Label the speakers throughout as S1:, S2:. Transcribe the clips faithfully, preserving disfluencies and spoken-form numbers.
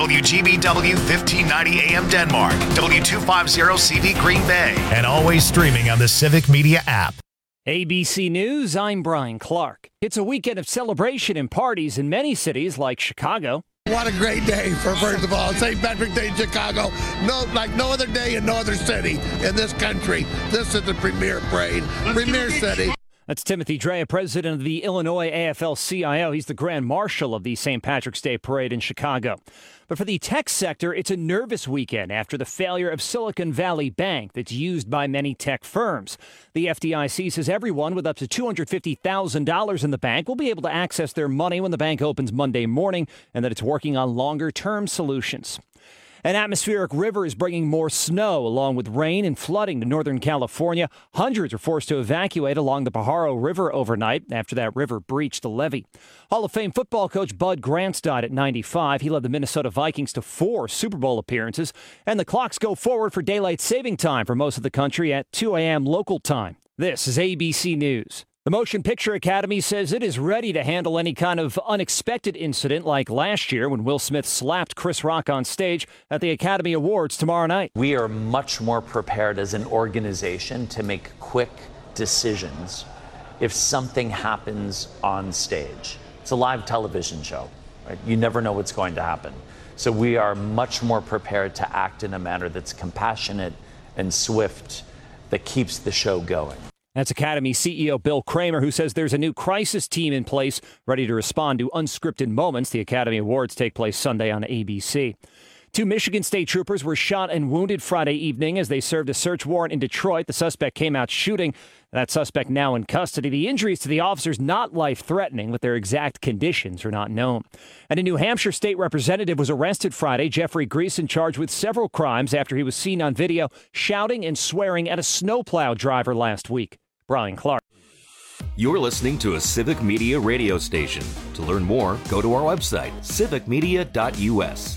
S1: W G B W fifteen ninety A M Denmark, W two fifty C V Green Bay, and always streaming on the Civic Media app.
S2: A B C News, I'm Brian Clark. It's a weekend of celebration and parties in many cities like Chicago.
S3: What a great day for, first of all, Saint Patrick's Day in Chicago. No, like no other day in no other city in this country. This is the premier parade, Let's premier city.
S2: That's Timothy Drea, president of the Illinois A F L C I O. He's the grand marshal of the Saint Patrick's Day parade in Chicago. But for the tech sector, it's a nervous weekend after the failure of Silicon Valley Bank that's used by many tech firms. The F D I C says everyone with up to two hundred fifty thousand dollars in the bank will be able to access their money when the bank opens Monday morning, and that it's working on longer-term solutions. An atmospheric river is bringing more snow along with rain and flooding to Northern California. Hundreds are forced to evacuate along the Pajaro River overnight after that river breached the levee. Hall of Fame football coach Bud Grants died at ninety-five. He led the Minnesota Vikings to four Super Bowl appearances. And the clocks go forward for daylight saving time for most of the country at two a.m. local time. This is A B C News. The Motion Picture Academy says it is ready to handle any kind of unexpected incident like last year when Will Smith slapped Chris Rock on stage at the Academy Awards tomorrow night.
S4: We are much more prepared as an organization to make quick decisions if something happens on stage. It's a live television show, right? You never know what's going to happen. So we are much more prepared to act in a manner that's compassionate and swift that keeps the show going.
S2: That's Academy C E O Bill Kramer, who says there's a new crisis team in place ready to respond to unscripted moments. The Academy Awards take place Sunday on A B C. Two Michigan State troopers were shot and wounded Friday evening as they served a search warrant in Detroit. The suspect came out shooting. That suspect now in custody. The injuries to the officers not life-threatening, but their exact conditions are not known. And a New Hampshire state representative was arrested Friday. Jeffrey Greason charged with several crimes after he was seen on video shouting and swearing at a snowplow driver last week. Brian Clark.
S5: You're listening to a Civic Media radio station. To learn more, go to our website, civic media dot u s.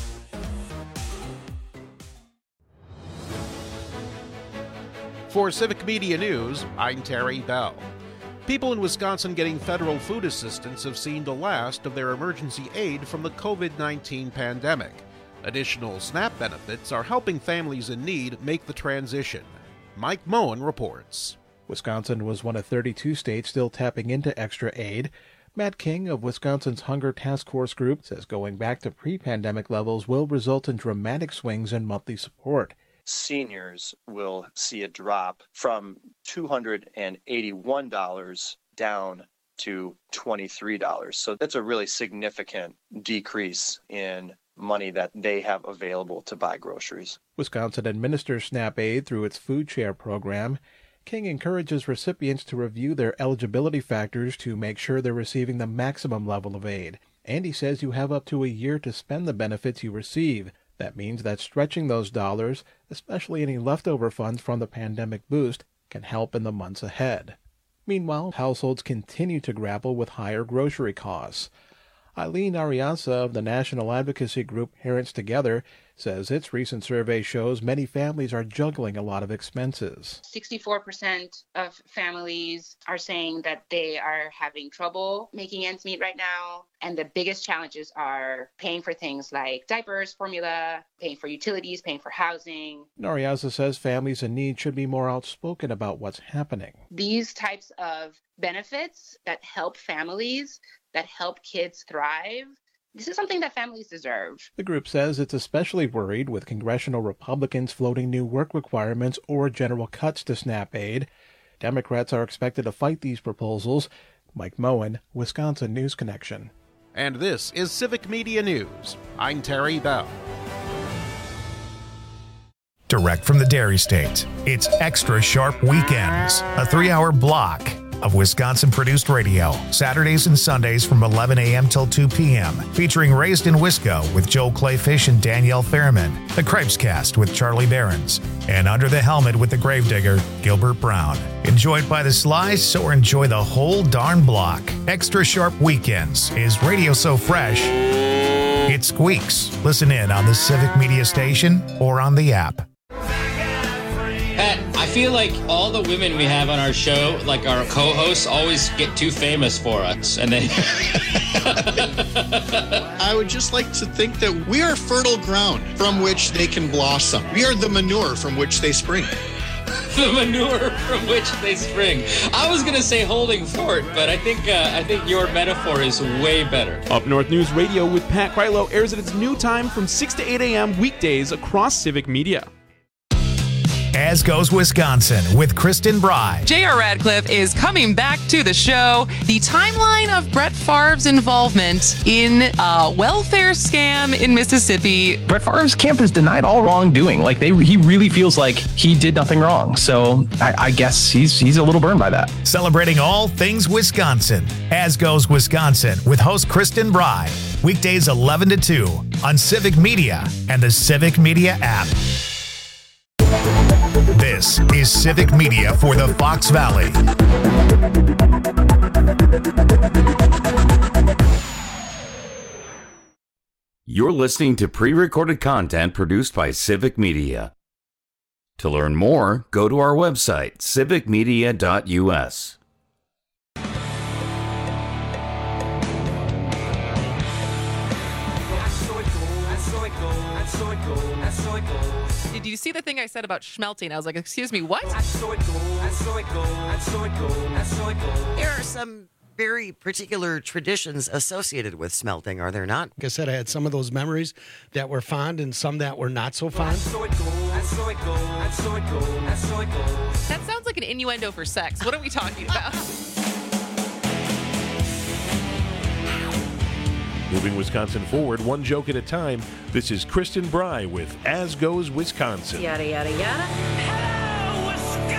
S6: For Civic Media News, I'm Terry Bell. People in Wisconsin getting federal food assistance have seen the last of their emergency aid from the covid nineteen pandemic. Additional SNAP benefits are helping families in need make the transition. Mike Moen reports.
S7: Wisconsin was one of thirty-two states still tapping into extra aid. Matt King of Wisconsin's Hunger Task Force Group says going back to pre-pandemic levels will result in dramatic swings in monthly support.
S8: Seniors will see a drop from two hundred eighty-one dollars down to twenty-three dollars. So that's a really significant decrease in money that they have available to buy groceries.
S7: Wisconsin administers SNAP aid through its Food Share program. King encourages recipients to review their eligibility factors to make sure they're receiving the maximum level of aid. And he says you have up to a year to spend the benefits you receive. That means that stretching those dollars, especially any leftover funds from the pandemic boost, can help in the months ahead. Meanwhile, households continue to grapple with higher grocery costs. Eileen Arianza of the national advocacy group Parents Together says its recent survey shows many families are juggling a lot of expenses.
S9: sixty-four percent of families are saying that they are having trouble making ends meet right now. And the biggest challenges are paying for things like diapers, formula, paying for utilities, paying for housing.
S7: Nariaza says families in need should be more outspoken about what's happening.
S9: These types of benefits that help families, that help kids thrive, this is something that families deserve.
S7: The group says it's especially worried with congressional Republicans floating new work requirements or general cuts to SNAP aid. Democrats are expected to fight these proposals. Mike Moen, Wisconsin News Connection.
S6: And this is Civic Media News. I'm Terry Bell.
S1: Direct from the Dairy State, it's Extra Sharp Weekends, a three-hour block of Wisconsin-produced radio, Saturdays and Sundays from eleven a.m. till two p.m., featuring Raised in Wisco with Joel Clayfish and Danielle Fairman, The Cripescast with Charlie Behrens, and Under the Helmet with the Gravedigger, Gilbert Brown. Enjoyed by the slice or enjoy the whole darn block. Extra Sharp Weekends is radio so fresh, it squeaks. Listen in on the Civic Media Station or on the app.
S10: Pat, I feel like all the women we have on our show, like our co-hosts, always get too famous for us. And then
S11: I would just like to think that we are fertile ground from which they can blossom. We are the manure from which they spring.
S10: The manure from which they spring. I was gonna say holding fort, but I think uh, I think your metaphor is way better.
S12: Up North News Radio with Pat Krylo airs at its new time from six to eight a.m. weekdays across Civic Media.
S1: As Goes Wisconsin with Kristen Bry.
S13: J R. Radcliffe is coming back to the show. The timeline of Brett Favre's involvement in a welfare scam in Mississippi.
S14: Brett Favre's camp has denied all wrongdoing. Like they, he really feels like he did nothing wrong. So I, I guess he's he's a little burned by that.
S1: Celebrating all things Wisconsin. As Goes Wisconsin with host Kristen Bry. Weekdays eleven to two on Civic Media and the Civic Media app. This is Civic Media for the Fox Valley.
S5: You're listening to pre-recorded content produced by Civic Media. To learn more, go to our website, civic media dot u s.
S13: Did you see the thing I said about schmelting? I was like, excuse me, what?
S15: There are some very particular traditions associated with smelting, are there not?
S16: Like I said, I had some of those memories that were fond and some that were not so fond.
S13: That sounds like an innuendo for sex. What are we talking about?
S17: Moving Wisconsin forward, one joke at a time. This is Kristen Bry with As Goes Wisconsin.
S18: Yada, yada, yada.
S13: Hello,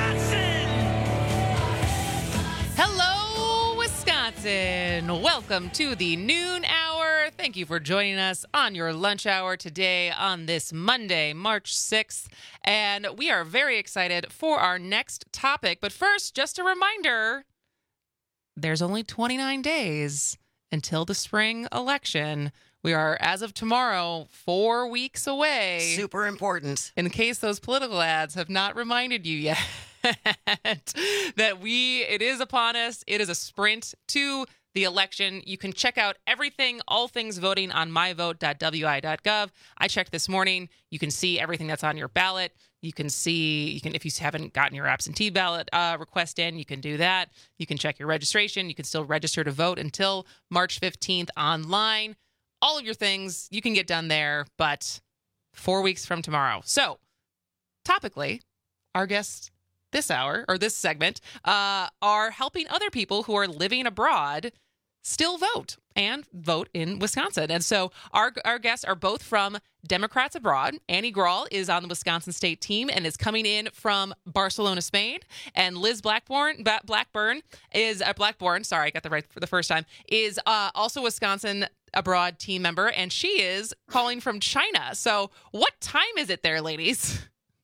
S13: Wisconsin! Hello, Wisconsin! Welcome to the noon hour. Thank you for joining us on your lunch hour today on this Monday, March sixth. And we are very excited for our next topic. But first, just a reminder, there's only twenty-nine days until the spring election. We are, as of tomorrow, four weeks away.
S15: Super important.
S13: In case those political ads have not reminded you yet that we, it is upon us. It is a sprint to the election. You can check out everything, all things voting on my vote dot w i dot gov. I checked this morning. You can see everything that's on your ballot. You can see, you can if you haven't gotten your absentee ballot uh, request in, you can do that. You can check your registration. You can still register to vote until March fifteenth online. All of your things you can get done there, but four weeks from tomorrow. So, topically, our guests this hour, or this segment, uh, are helping other people who are living abroad still vote and vote in Wisconsin. And so our our guests are both from Democrats Abroad. Annie Grawl is on the Wisconsin State team and is coming in from Barcelona, Spain. And Liz Blackburn, Blackburn is uh, Blackburn. Sorry, I got the right for the first time. Is uh, also Wisconsin Abroad team member, and she is calling from China. So, what time is it there, ladies?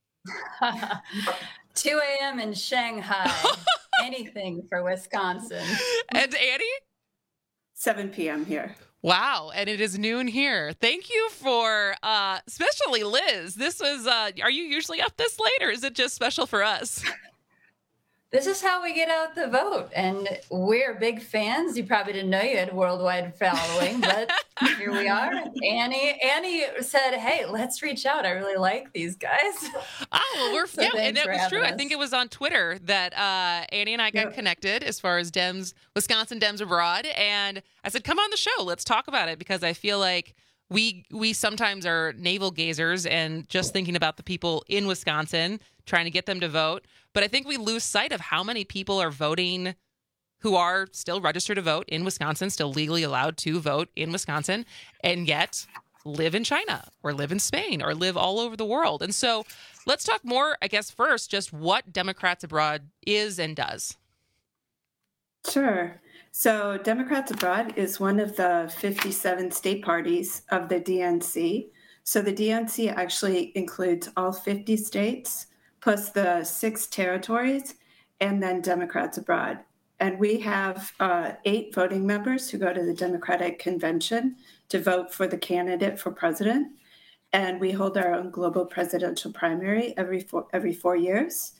S19: two a.m. in Shanghai. Anything for Wisconsin.
S13: And Annie?
S20: seven p.m. here.
S13: Wow, and it is noon here. Thank you for, uh, especially Liz. This was, uh, are you usually up this late, or is it just special for us?
S19: This is how we get out the vote, and we're big fans. You probably didn't know you had a worldwide following, but here we are. Annie Annie said, hey, let's reach out. I really like these guys.
S13: Oh, well, we're,
S19: so
S13: yeah, and that was true.
S19: us.
S13: I think it was on Twitter that uh, Annie and I got yep. connected as far as Dems, Wisconsin Dems Abroad, and I said, come on the show. Let's talk about it, because I feel like we we sometimes are navel gazers and just thinking about the people in Wisconsin, trying to get them to vote. But I think we lose sight of how many people are voting who are still registered to vote in Wisconsin, still legally allowed to vote in Wisconsin, and yet live in China or live in Spain or live all over the world. And so let's talk more, I guess, first, just what Democrats Abroad is and does.
S20: Sure. So Democrats Abroad is one of the fifty-seven state parties of the D N C. So the D N C actually includes all fifty states, plus the six territories, and then Democrats Abroad. And we have uh, eight voting members who go to the Democratic Convention to vote for the candidate for president. And we hold our own global presidential primary every four, every four years.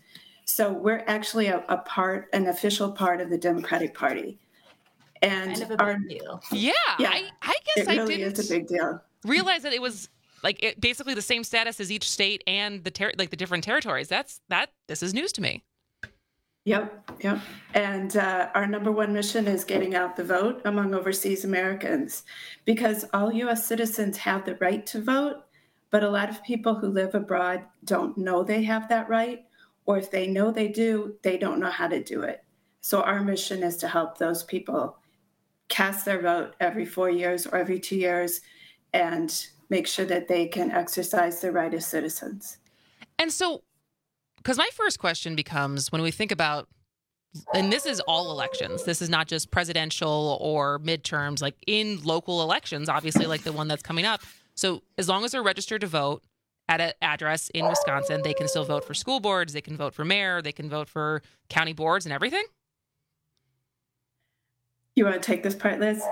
S20: So we're actually a, a part, an official part of the Democratic Party. And
S19: kind of a big
S20: our,
S19: deal.
S13: Yeah,
S20: yeah,
S13: I, I guess
S20: it
S13: I
S20: really
S13: didn't
S20: is a big deal.
S13: realize that it was like it, basically the same status as each state and the ter- like the different territories. That's that. This is news to me.
S20: Yep, yep. And uh, our number one mission is getting out the vote among overseas Americans, because all U S citizens have the right to vote, but a lot of people who live abroad don't know they have that right, or if they know they do, they don't know how to do it. So our mission is to help those people cast their vote every four years or every two years and make sure that they can exercise their right as citizens.
S13: And so, because my first question becomes when we think about, and this is all elections, this is not just presidential or midterms, like in local elections, obviously, like the one that's coming up. So as long as they're registered to vote at an address in Wisconsin, they can still vote for school boards, they can vote for mayor, they can vote for county boards and everything?
S20: You want to take this part, Liz?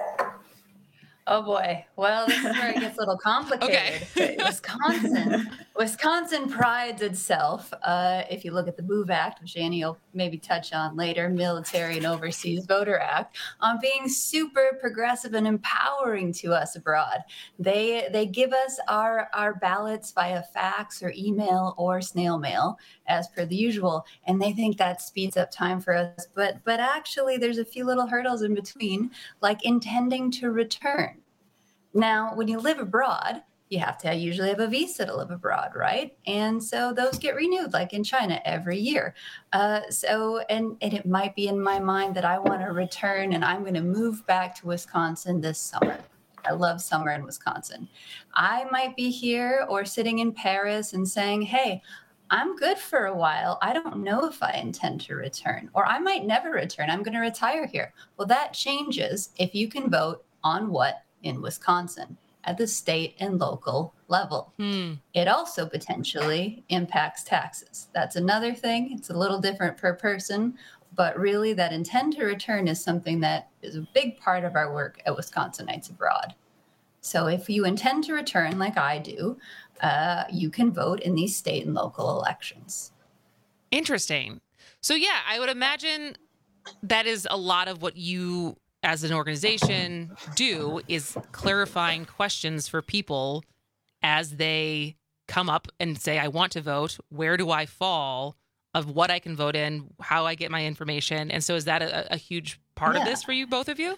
S19: Oh boy. Well, this is where it gets a little complicated.
S20: Okay.
S19: Wisconsin. Wisconsin prides itself, uh, if you look at the MOVE Act, which Annie will maybe touch on later, Military and Overseas Voter Act, on being super progressive and empowering to us abroad. They they give us our, our ballots via fax or email or snail mail, as per the usual, and they think that speeds up time for us. But but actually, there's a few little hurdles in between, like intending to return. Now, when you live abroad, you have to usually have a visa to live abroad, right? And so those get renewed, like in China, every year. Uh, so, and, and it might be in my mind that I want to return and I'm going to move back to Wisconsin this summer. I love summer in Wisconsin. I might be here or sitting in Paris and saying, hey, I'm good for a while. I don't know if I intend to return, or I might never return. I'm going to retire here. Well, that changes if you can vote on what in Wisconsin at the state and local level.
S13: Hmm.
S19: It also potentially impacts taxes. That's another thing. It's a little different per person, but really that intend to return is something that is a big part of our work at Wisconsinites Abroad. So if you intend to return like I do, uh, you can vote in these state and local elections.
S13: Interesting. So yeah, I would imagine that is a lot of what you as an organization do, is clarifying questions for people as they come up and say, I want to vote. Where do I fall of what I can vote in, how I get my information? And so is that a, a huge part
S19: Yeah.
S13: of this for you, both of you?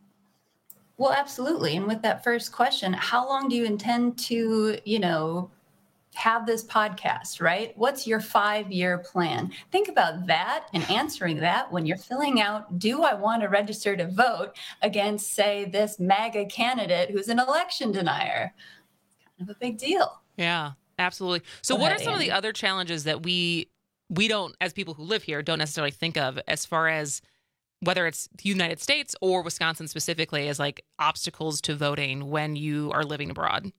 S19: Well, absolutely. And with that first question, how long do you intend to, you know, have this podcast, right? What's your five-year plan? Think about that and answering that when you're filling out, do I want to register to vote against, say, this MAGA candidate who's an election denier? It's kind of a big deal.
S13: Yeah, absolutely. So
S19: Go
S13: what
S19: ahead,
S13: are some
S19: Andy.
S13: of the other challenges that we we don't, as people who live here, don't necessarily think of as far as whether it's the United States or Wisconsin specifically as like obstacles to voting when you are living abroad?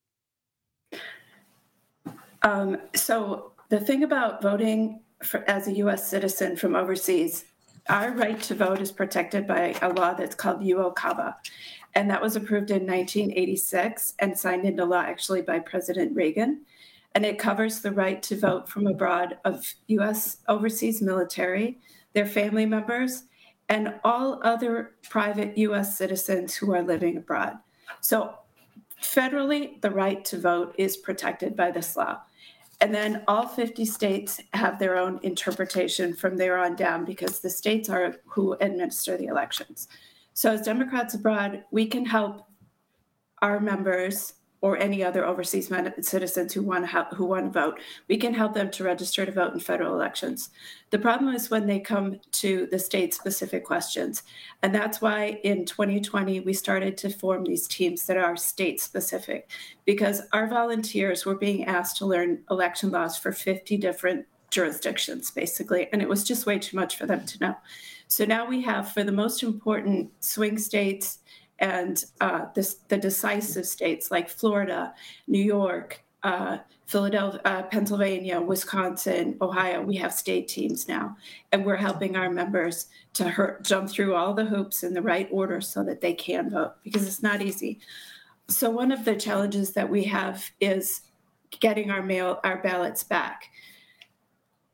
S20: Um, so the thing about voting for, as a U S citizen from overseas, our right to vote is protected by a law that's called U O C A V A. And that was approved in nineteen eighty-six and signed into law actually by President Reagan. And it covers the right to vote from abroad of U S overseas military, their family members, and all other private U S citizens who are living abroad. So federally, the right to vote is protected by this law. And then all fifty states have their own interpretation from there on down because the states are who administer the elections. So as Democrats abroad, we can help our members or any other overseas citizens who want to ha- who want to vote. We can help them to register to vote in federal elections. The problem is when they come to the state-specific questions. And that's why in twenty twenty, we started to form these teams that are state-specific, because our volunteers were being asked to learn election laws for fifty different jurisdictions, basically, and it was just way too much for them to know. So now we have, for the most important swing states and uh, this, the decisive states like Florida, New York, uh, Philadelphia, uh, Pennsylvania, Wisconsin, Ohio, we have state teams now. And we're helping our members to hurt, jump through all the hoops in the right order so that they can vote, because it's not easy. So one of the challenges that we have is getting our mail, our ballots back.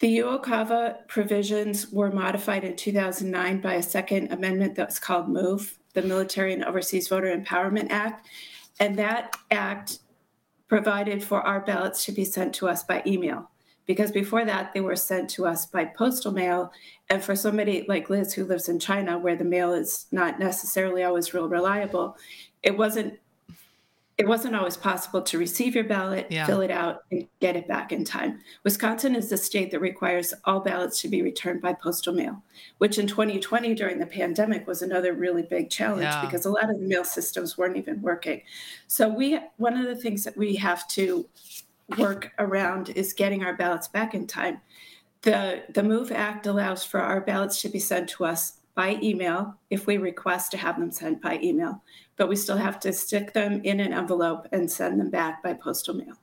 S20: The UOCAVA provisions were modified in two thousand nine by a second amendment that was called MOVE, the Military and Overseas Voter Empowerment Act. And that act provided for our ballots to be sent to us by email, because before that, they were sent to us by postal mail. And for somebody like Liz, who lives in China, where the mail is not necessarily always real reliable, it wasn't it wasn't always possible to receive your ballot,
S13: Yeah.
S20: fill it out, and get it back in time. Wisconsin is the state that requires all ballots to be returned by postal mail, which in twenty twenty during the pandemic was another really big challenge
S13: Yeah.
S20: because a lot of the mail systems weren't even working. So we one of the things that we have to work around is getting our ballots back in time. The, the MOVE Act allows for our ballots to be sent to us by email if we request to have them sent by email, but we still have to stick them in an envelope and send them back by postal mail.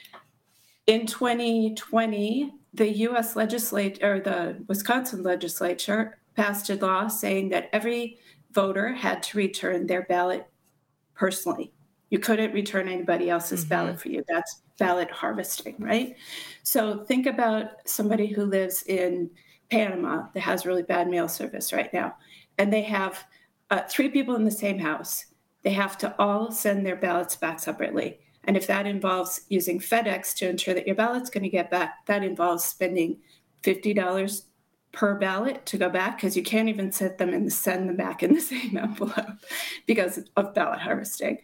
S20: In twenty twenty, the U S legislature, or the Wisconsin legislature, passed a law saying that every voter had to return their ballot personally. You couldn't return anybody else's
S13: Mm-hmm.
S20: ballot for you. That's ballot harvesting, right? So think about somebody who lives in Panama that has really bad mail service right now, and they have uh, three people in the same house. They have to all send their ballots back separately. And if that involves using FedEx to ensure that your ballot's going to get back, that involves spending fifty dollars per ballot to go back, because you can't even set them and send them back in the same envelope because of ballot harvesting.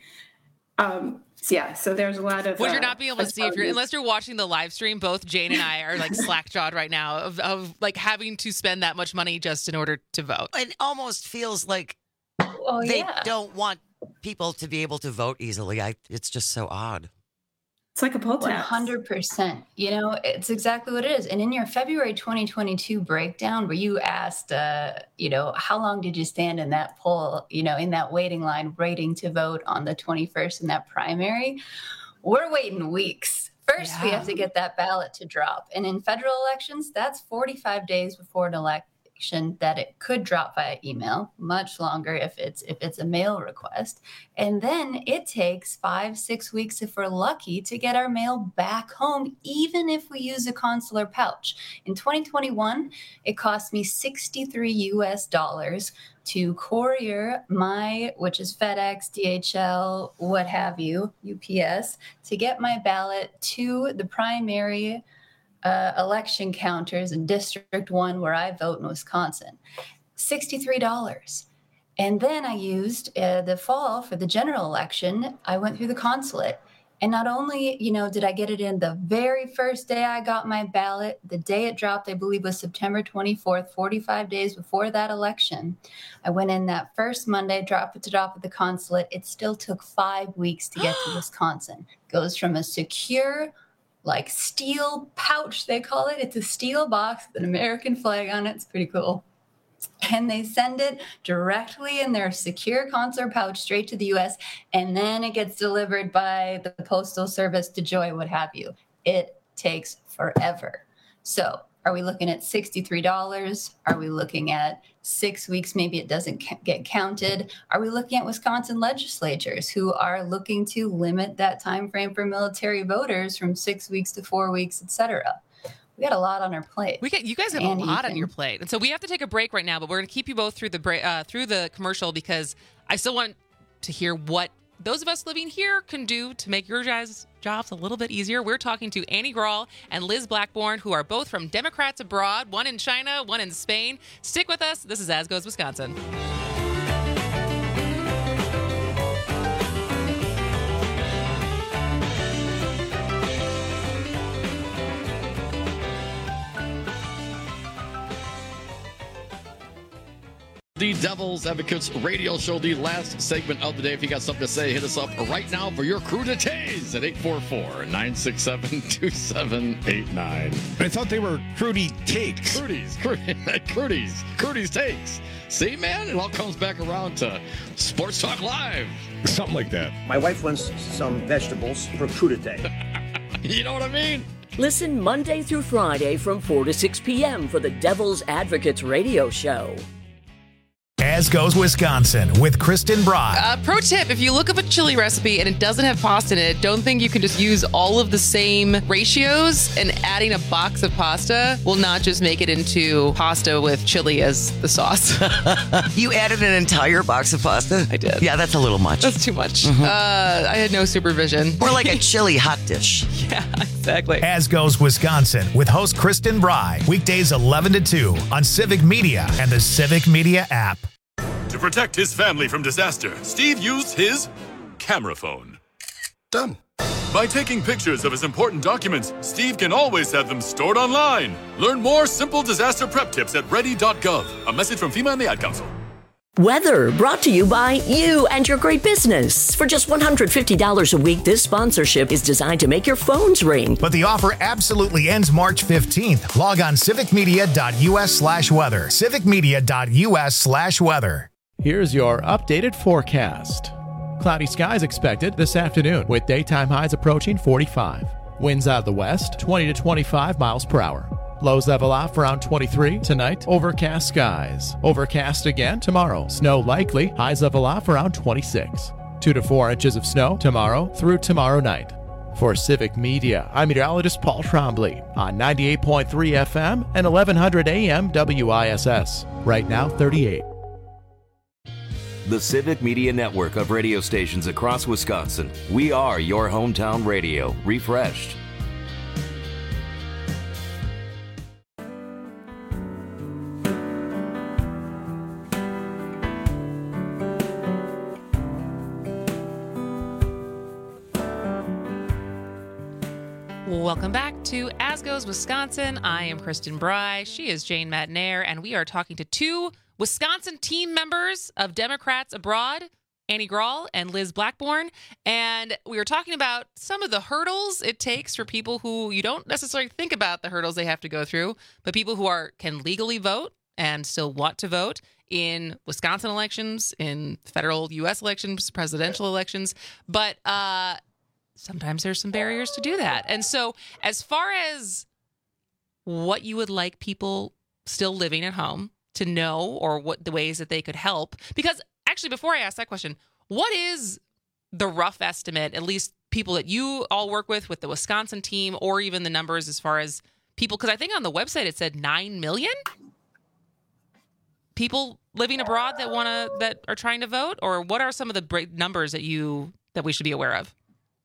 S20: Um, so yeah, so there's a lot of
S13: What
S20: uh,
S13: you're not being able to see if you're unless you're watching the live stream. Both Jane and I are like slack-jawed right now of, of like having to spend that much money just in order to vote.
S15: It almost feels like
S19: Oh,
S15: they
S19: yeah.
S15: don't want people to be able to vote easily. I, it's just so odd.
S20: It's like a poll
S19: one
S20: tax.
S19: hundred percent. You know, it's exactly what it is. And in your February twenty twenty-two breakdown, where you asked, uh, you know, how long did you stand in that poll, you know, in that waiting line, waiting to vote on the twenty-first in that primary, we're waiting weeks. First, we have to get that ballot to drop. And in federal elections, that's forty-five days before an election that it could drop via email, much longer if it's if it's a mail request. And then it takes five, six weeks if we're lucky to get our mail back home, even if we use a consular pouch. In twenty twenty-one, it cost me sixty-three U S dollars to courier my, which is FedEx, D H L, what have you, U P S, to get my ballot to the primary Uh, election counters in District one, where I vote in Wisconsin, sixty-three dollars. And then I used uh, the fall for the general election. I went through the consulate. And not only, you know, did I get it in the very first day I got my ballot, the day it dropped, I believe, was September twenty-fourth, forty-five days before that election. I went in that first Monday, dropped it to drop at the consulate. It still took five weeks to get to Wisconsin. Goes from a secure, like steel pouch, they call it. It's a steel box with an American flag on it. It's pretty cool. And they send it directly in their secure consular pouch straight to the U S, and then it gets delivered by the Postal Service to Joy, what have you. It takes forever. So are we looking at sixty-three dollars? Are we looking at six weeks? Maybe it doesn't ca- get counted. Are we looking at Wisconsin legislatures who are looking to limit that time frame for military voters from six weeks to four weeks, et cetera? We got a lot on our plate.
S13: We get you guys have
S19: And
S13: a lot
S19: Ethan.
S13: on your plate, and so we have to take a break right now. But we're going to keep you both through the break, uh, through the commercial, because I still want to hear what those of us living here can do to make your guys' jobs a little bit easier. We're talking to Annie Grawl and Liz Blackburn, who are both from Democrats Abroad, one in China, one in Spain. Stick with us. This is As Goes Wisconsin.
S18: The Devil's Advocates radio show, the last segment of the day. If you got something to say, hit us up right now for your crew to tase at eight four four, nine six seven, two seven eight nine.
S21: I thought they were Crudy Takes.
S18: Crudy's, Crudy's, Crudy's Takes. See, man, it all comes back around to Sports Talk Live.
S21: Something like that.
S22: My wife wants some vegetables for crudité.
S18: You know what I mean?
S23: Listen Monday through Friday from four to six p.m. for the Devil's Advocates radio show.
S1: As Goes Wisconsin with Kristen Bry.
S13: Uh, pro tip, if you look up a chili recipe and it doesn't have pasta in it, don't think you can just use all of the same ratios, and adding a box of pasta will not just make it into pasta with chili as the sauce.
S15: You added an entire box of pasta?
S13: I did.
S15: Yeah, that's a little much.
S13: That's too much.
S15: Mm-hmm.
S13: Uh, I had no supervision.
S15: More like a chili hot dish.
S13: Yeah, exactly.
S1: As Goes Wisconsin with host Kristen Bry. Weekdays eleven to two on Civic Media and the Civic Media app.
S3: To protect his family from disaster, Steve used his camera phone. Done. By taking pictures of his important documents, Steve can always have them stored online. Learn more simple disaster prep tips at ready dot gov. A message from FEMA and the Ad Council.
S4: Weather brought to you by you and your great business. For just one hundred fifty dollars a week, this sponsorship is designed to make your phones ring.
S1: But the offer absolutely ends March fifteenth. Log on civicmedia.us slash weather. civicmedia.us slash weather.
S7: Here's your updated forecast. Cloudy skies expected this afternoon with daytime highs approaching forty-five. Winds out of the west, twenty to twenty-five miles per hour. Lows level off around twenty-three. Tonight, overcast skies. Overcast again tomorrow. Snow likely. Highs level off around twenty-six. Two to four inches of snow tomorrow through tomorrow night. For Civic Media, I'm meteorologist Paul Trombley on ninety-eight point three F M and eleven hundred A M W I S S. Right now, thirty-eight.
S5: The Civic Media network of radio stations across Wisconsin. We are your hometown radio, refreshed.
S13: Welcome back to As Goes Wisconsin. I am Kristen Bry. She is Jane Matnair, and we are talking to two Wisconsin team members of Democrats Abroad, Annie Grawl and Liz Blackburn. And we were talking about some of the hurdles it takes for people who you don't necessarily think about the hurdles they have to go through, but people who are can legally vote and still want to vote in Wisconsin elections, in federal U S elections, presidential elections. But uh, sometimes there's some barriers to do that. And so as far as what you would like people still living at home to know, or what the ways that they could help, because actually before I ask that question, what is the rough estimate, at least people that you all work with, with the Wisconsin team, or even the numbers as far as people, because I think on the website it said nine million people living abroad that want to, that are trying to vote, or what are some of the numbers that you, that we should be aware of?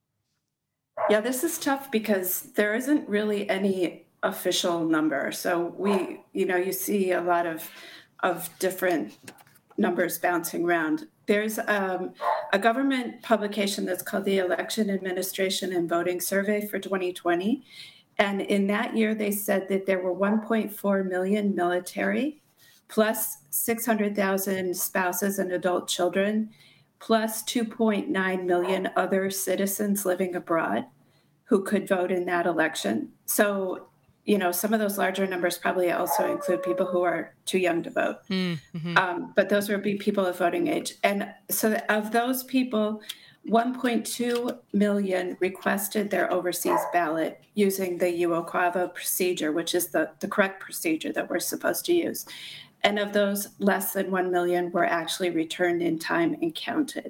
S20: Yeah, this is tough because there isn't really any official number. So we, you know, you see a lot of of different numbers bouncing around. There's um, a government publication that's called the Election Administration and Voting Survey for twenty twenty. And in that year, they said that there were one point four million military, plus six hundred thousand spouses and adult children, plus two point nine million other citizens living abroad who could vote in that election. So, you know, some of those larger numbers probably also include people who are too young to vote. Mm-hmm. Um, but those would be people of voting age. And so of those people, one point two million requested their overseas ballot using the U O C A V A procedure, which is the, the correct procedure that we're supposed to use. And of those, less than one million were actually returned in time and counted.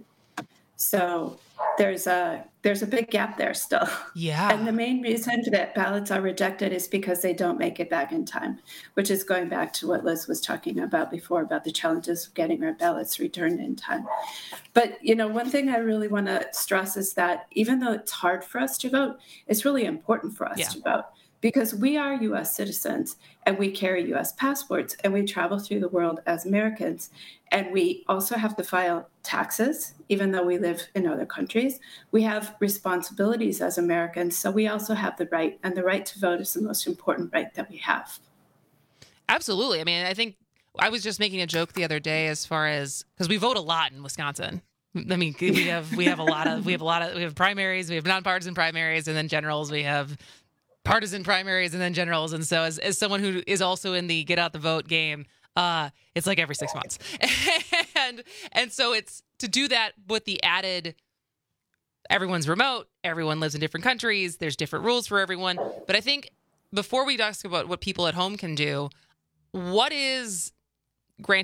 S20: So there's a there's a big gap there still.
S13: Yeah.
S20: And the main reason that ballots are rejected is because they don't make it back in time, which is going back to what Liz was talking about before, about the challenges of getting our ballots returned in time. But, you know, one thing I really want to stress is that even though it's hard for us to vote, it's really important for us yeah. to vote. Because we are U S citizens and we carry U S passports and we travel through the world as Americans. And we also have to file taxes, even though we live in other countries. We have responsibilities as Americans. So we also have the right, and the right to vote is the most important right that we have.
S13: Absolutely. I mean, I think I was just making a joke the other day as far as, because we vote a lot in Wisconsin. I mean, we have we have a lot of we have a lot of we have primaries, we have nonpartisan primaries, and then generals. We have partisan primaries and then generals. And so as, as someone who is also in the get out the vote game, uh, it's like every six months. and and so it's to do that with the added, everyone's remote, everyone lives in different countries, there's different rules for everyone. But I think before we talk about what people at home can do, what is, granted,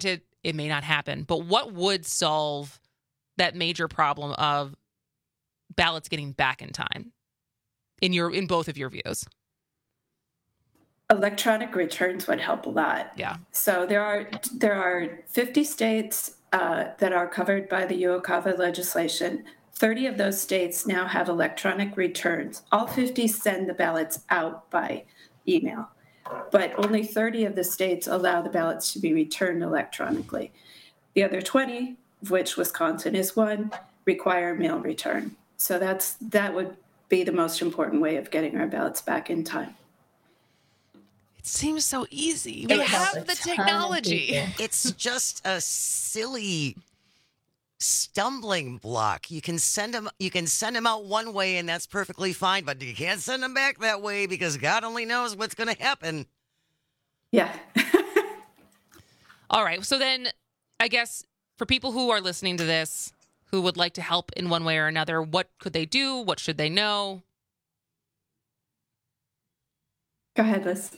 S13: it may not happen. But what would solve that major problem of ballots getting back in time in your in both of your views?
S20: Electronic returns would help a lot.
S13: Yeah.
S20: So there are there are fifty states uh, that are covered by the UOCAVA legislation. thirty of those states now have electronic returns. All fifty send the ballots out by email, but only thirty of the states allow the ballots to be returned electronically. The other twenty, of which Wisconsin is one, require mail return. So that's that would be the most important way of getting our ballots back in time.
S13: It seems so easy.
S15: It
S13: We
S15: helps
S13: have
S15: a
S13: the
S15: ton of
S13: technology.
S15: people. It's just a silly stumbling block. You can send them you can send them out one way and that's perfectly fine, but you can't send them back that way because God only knows what's going to happen.
S20: Yeah.
S13: All right. So then I guess for people who are listening to this, who would like to help in one way or another, what could they do? What should they know?
S20: Go ahead, Liz.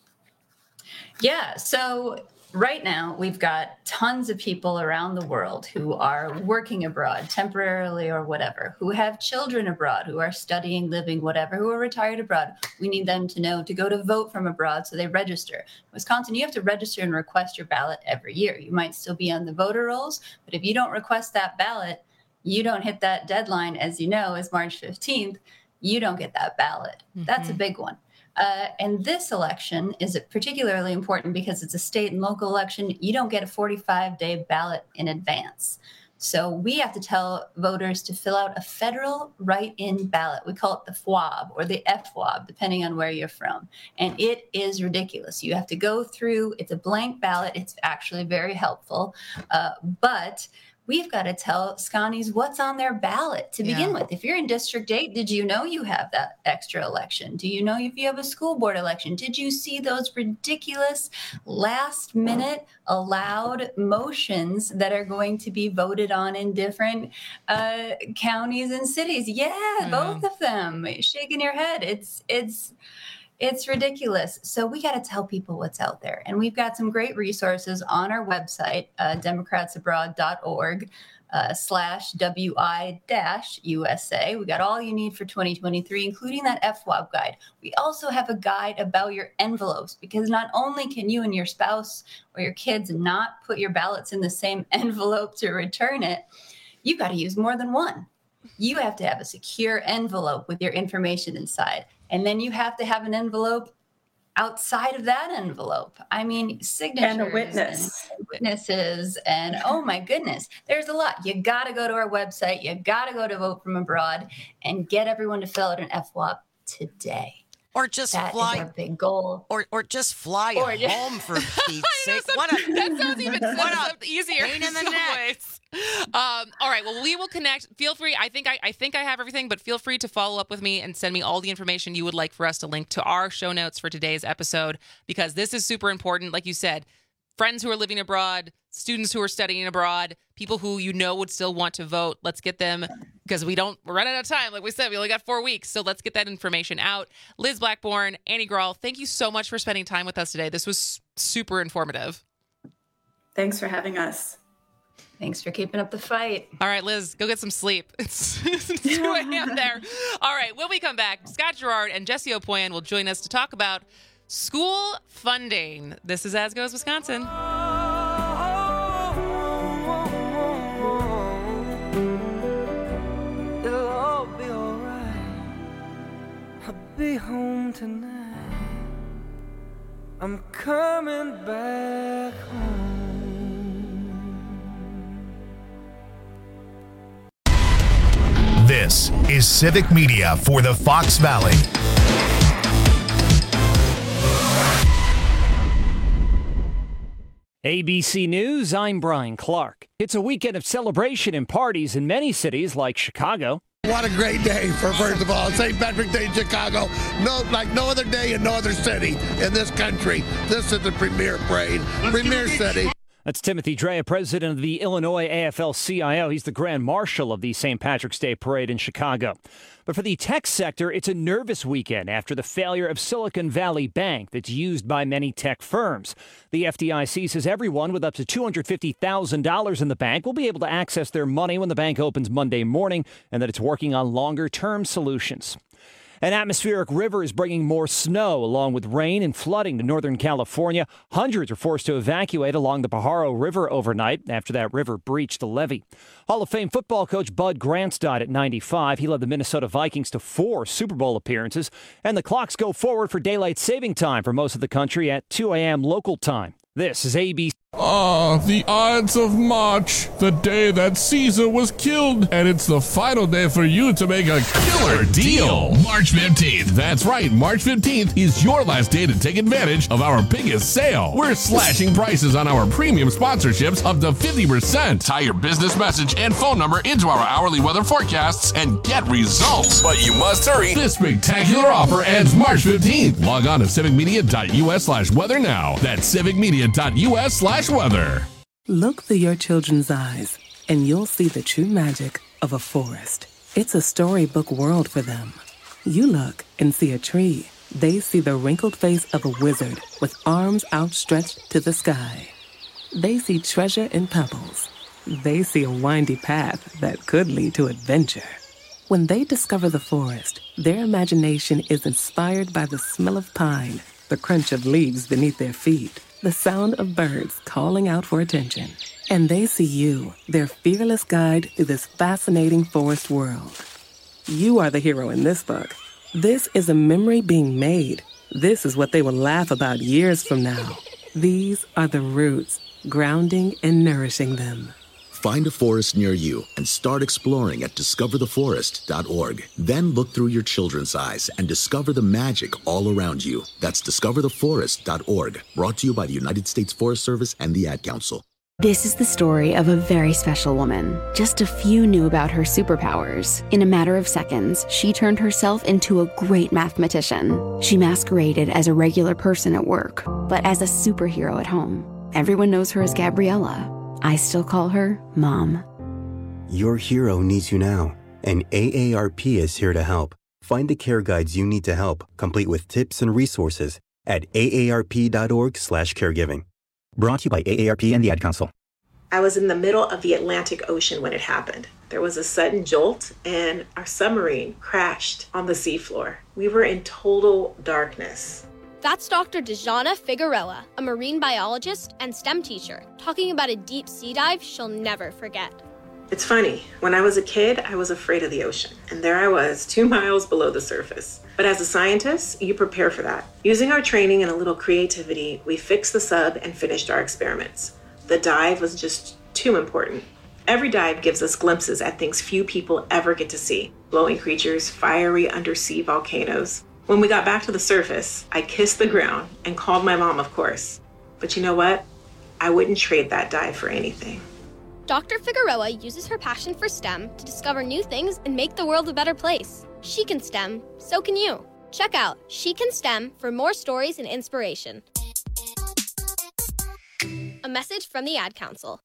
S19: Yeah, so right now we've got tons of people around the world who are working abroad temporarily or whatever, who have children abroad, who are studying, living, whatever, who are retired abroad. We need them to know to go to vote from abroad, so they register. In Wisconsin, you have to register and request your ballot every year. You might still be on the voter rolls, but if you don't request that ballot, you don't hit that deadline, as you know, is March fifteenth, you don't get that ballot. Mm-hmm. That's a big one. Uh, and this election is particularly important because it's a state and local election. You don't get a forty-five day ballot in advance. So we have to tell voters to fill out a federal write-in ballot. We call it the F W A B or the F W A B, depending on where you're from. And it is ridiculous. You have to go through, it's a blank ballot. It's actually very helpful. Uh, but we've got to tell Scotties what's on their ballot to begin
S13: Yeah.
S19: with. If you're in District eight, did you know you have that extra election? Do you know if you have a school board election? Did you see those ridiculous last minute allowed motions that are going to be voted on in different uh, counties and cities? Yeah,
S13: Mm.
S19: both of them. Shaking your head. It's, it's, It's ridiculous. So we got to tell people what's out there. And we've got some great resources on our website, uh, democrats abroad dot org uh, slash W I dash U S A. We got all you need for twenty twenty-three, including that F W A B guide. We also have a guide about your envelopes, because not only can you and your spouse or your kids not put your ballots in the same envelope to return it, you got to use more than one. You have to have a secure envelope with your information inside. And then you have to have an envelope outside of that envelope. I mean, signatures.
S20: And a witness.
S19: And witnesses. And oh my goodness, there's a lot. You got to go to our website. You got to go to Vote From Abroad and get everyone to fill out an F W A B today.
S15: Or just
S19: That
S15: fly.
S19: is our big goal.
S15: Or or just fly
S19: Or-
S15: home for Pete's sake. What a
S13: That sounds even
S15: what a
S13: sounds easier
S15: pain
S13: in
S15: in the
S13: some
S15: neck.
S13: ways. Um, all right. Well, we will connect. Feel free. I think I, I think I have everything, but feel free to follow up with me and send me all the information you would like for us to link to our show notes for today's episode, because this is super important. Like you said, friends who are living abroad, students who are studying abroad, people who you know would still want to vote. Let's get them, because we don't, we're running out of time. Like we said, we only got four weeks. So let's get that information out. Liz Blackburn, Annie Grawl, thank you so much for spending time with us today. This was super informative.
S20: Thanks for having us.
S19: Thanks for keeping up the fight.
S13: All right, Liz, go get some sleep. It's two a.m. there. All right, when we come back, Scott Gerard and Jesse Opoyan will join us to talk about school funding. This is As Goes Wisconsin.
S2: It'll all be alright. I'll be home tonight. I'm coming back home.
S1: This is Civic Media for the Fox Valley.
S8: A B C News, I'm Brian Clark. It's a weekend of celebration and parties in many cities like Chicago.
S23: What a great day for, first of all, Saint Patrick's Day in Chicago. No, like no other day in no other city in this country. This is the premier parade, premier city.
S8: That's Timothy Drea, president of the Illinois A F L C I O. He's the grand marshal of the Saint Patrick's Day Parade in Chicago. But for the tech sector, it's a nervous weekend after the failure of Silicon Valley Bank that's used by many tech firms. The F D I C says everyone with up to two hundred fifty thousand dollars in the bank will be able to access their money when the bank opens Monday morning, and that it's working on longer-term solutions. An atmospheric river is bringing more snow along with rain and flooding to Northern California. Hundreds are forced to evacuate along the Pajaro River overnight after that river breached the levee. Hall of Fame football coach Bud Grants died at ninety-five. He led the Minnesota Vikings to four Super Bowl appearances. And the clocks go forward for daylight saving time for most of the country at two a.m. local time. This is A B C.
S21: Ah, the Ides of March, the day that Caesar was killed, and it's the final day for you to make a killer deal. March fifteenth. That's right, March fifteenth is your last day to take advantage of our biggest sale. We're slashing prices on our premium sponsorships up to fifty percent. Tie your business message and phone number into our hourly weather forecasts and get results. But you must hurry. This spectacular offer ends March fifteenth. Log on to civicmedia.us slash weather now. That's civicmedia.us slash weather.
S6: Look through your children's eyes, and you'll see the true magic of a forest. It's a storybook world for them. You look and see a tree. They see the wrinkled face of a wizard with arms outstretched to the sky. They see treasure in pebbles. They see a windy path that could lead to adventure. When they discover the forest, their imagination is inspired by the smell of pine, the crunch of leaves beneath their feet, the sound of birds calling out for attention. And they see you, their fearless guide through this fascinating forest world. You are the hero in this book. This is a memory being made. This is what they will laugh about years from now. These are the roots, grounding and nourishing them.
S9: Find a forest near you and start exploring at discover the forest dot org. Then look through your children's eyes and discover the magic all around you. That's discover the forest dot org. Brought to you by the United States Forest Service and the Ad Council.
S11: This is the story of a very special woman. Just a few knew about her superpowers. In a matter of seconds, she turned herself into a great mathematician. She masqueraded as a regular person at work, but as a superhero at home. Everyone knows her as Gabriella. I still call her Mom.
S24: Your hero needs you now, and A A R P is here to help. Find the care guides you need to help, complete with tips and resources at A A R P dot org slash caregiving. Brought to you by A A R P and the Ad Council.
S25: I was in the middle of the Atlantic Ocean when it happened. There was a sudden jolt, and our submarine crashed on the seafloor. We were in total darkness.
S26: That's Doctor Dejana Figueroa, a marine biologist and STEM teacher, talking about a deep sea dive she'll never forget.
S25: It's funny, when I was a kid, I was afraid of the ocean, and there I was, two miles below the surface. But as a scientist, you prepare for that. Using our training and a little creativity, we fixed the sub and finished our experiments. The dive was just too important. Every dive gives us glimpses at things few people ever get to see. Glowing creatures, fiery undersea volcanoes. When we got back to the surface, I kissed the ground and called my mom, of course. But you know what? I wouldn't trade that dive for anything.
S26: Doctor Figueroa uses her passion for STEM to discover new things and make the world a better place. She can STEM, so can you. Check out She Can STEM for more stories and inspiration. A message from the Ad Council.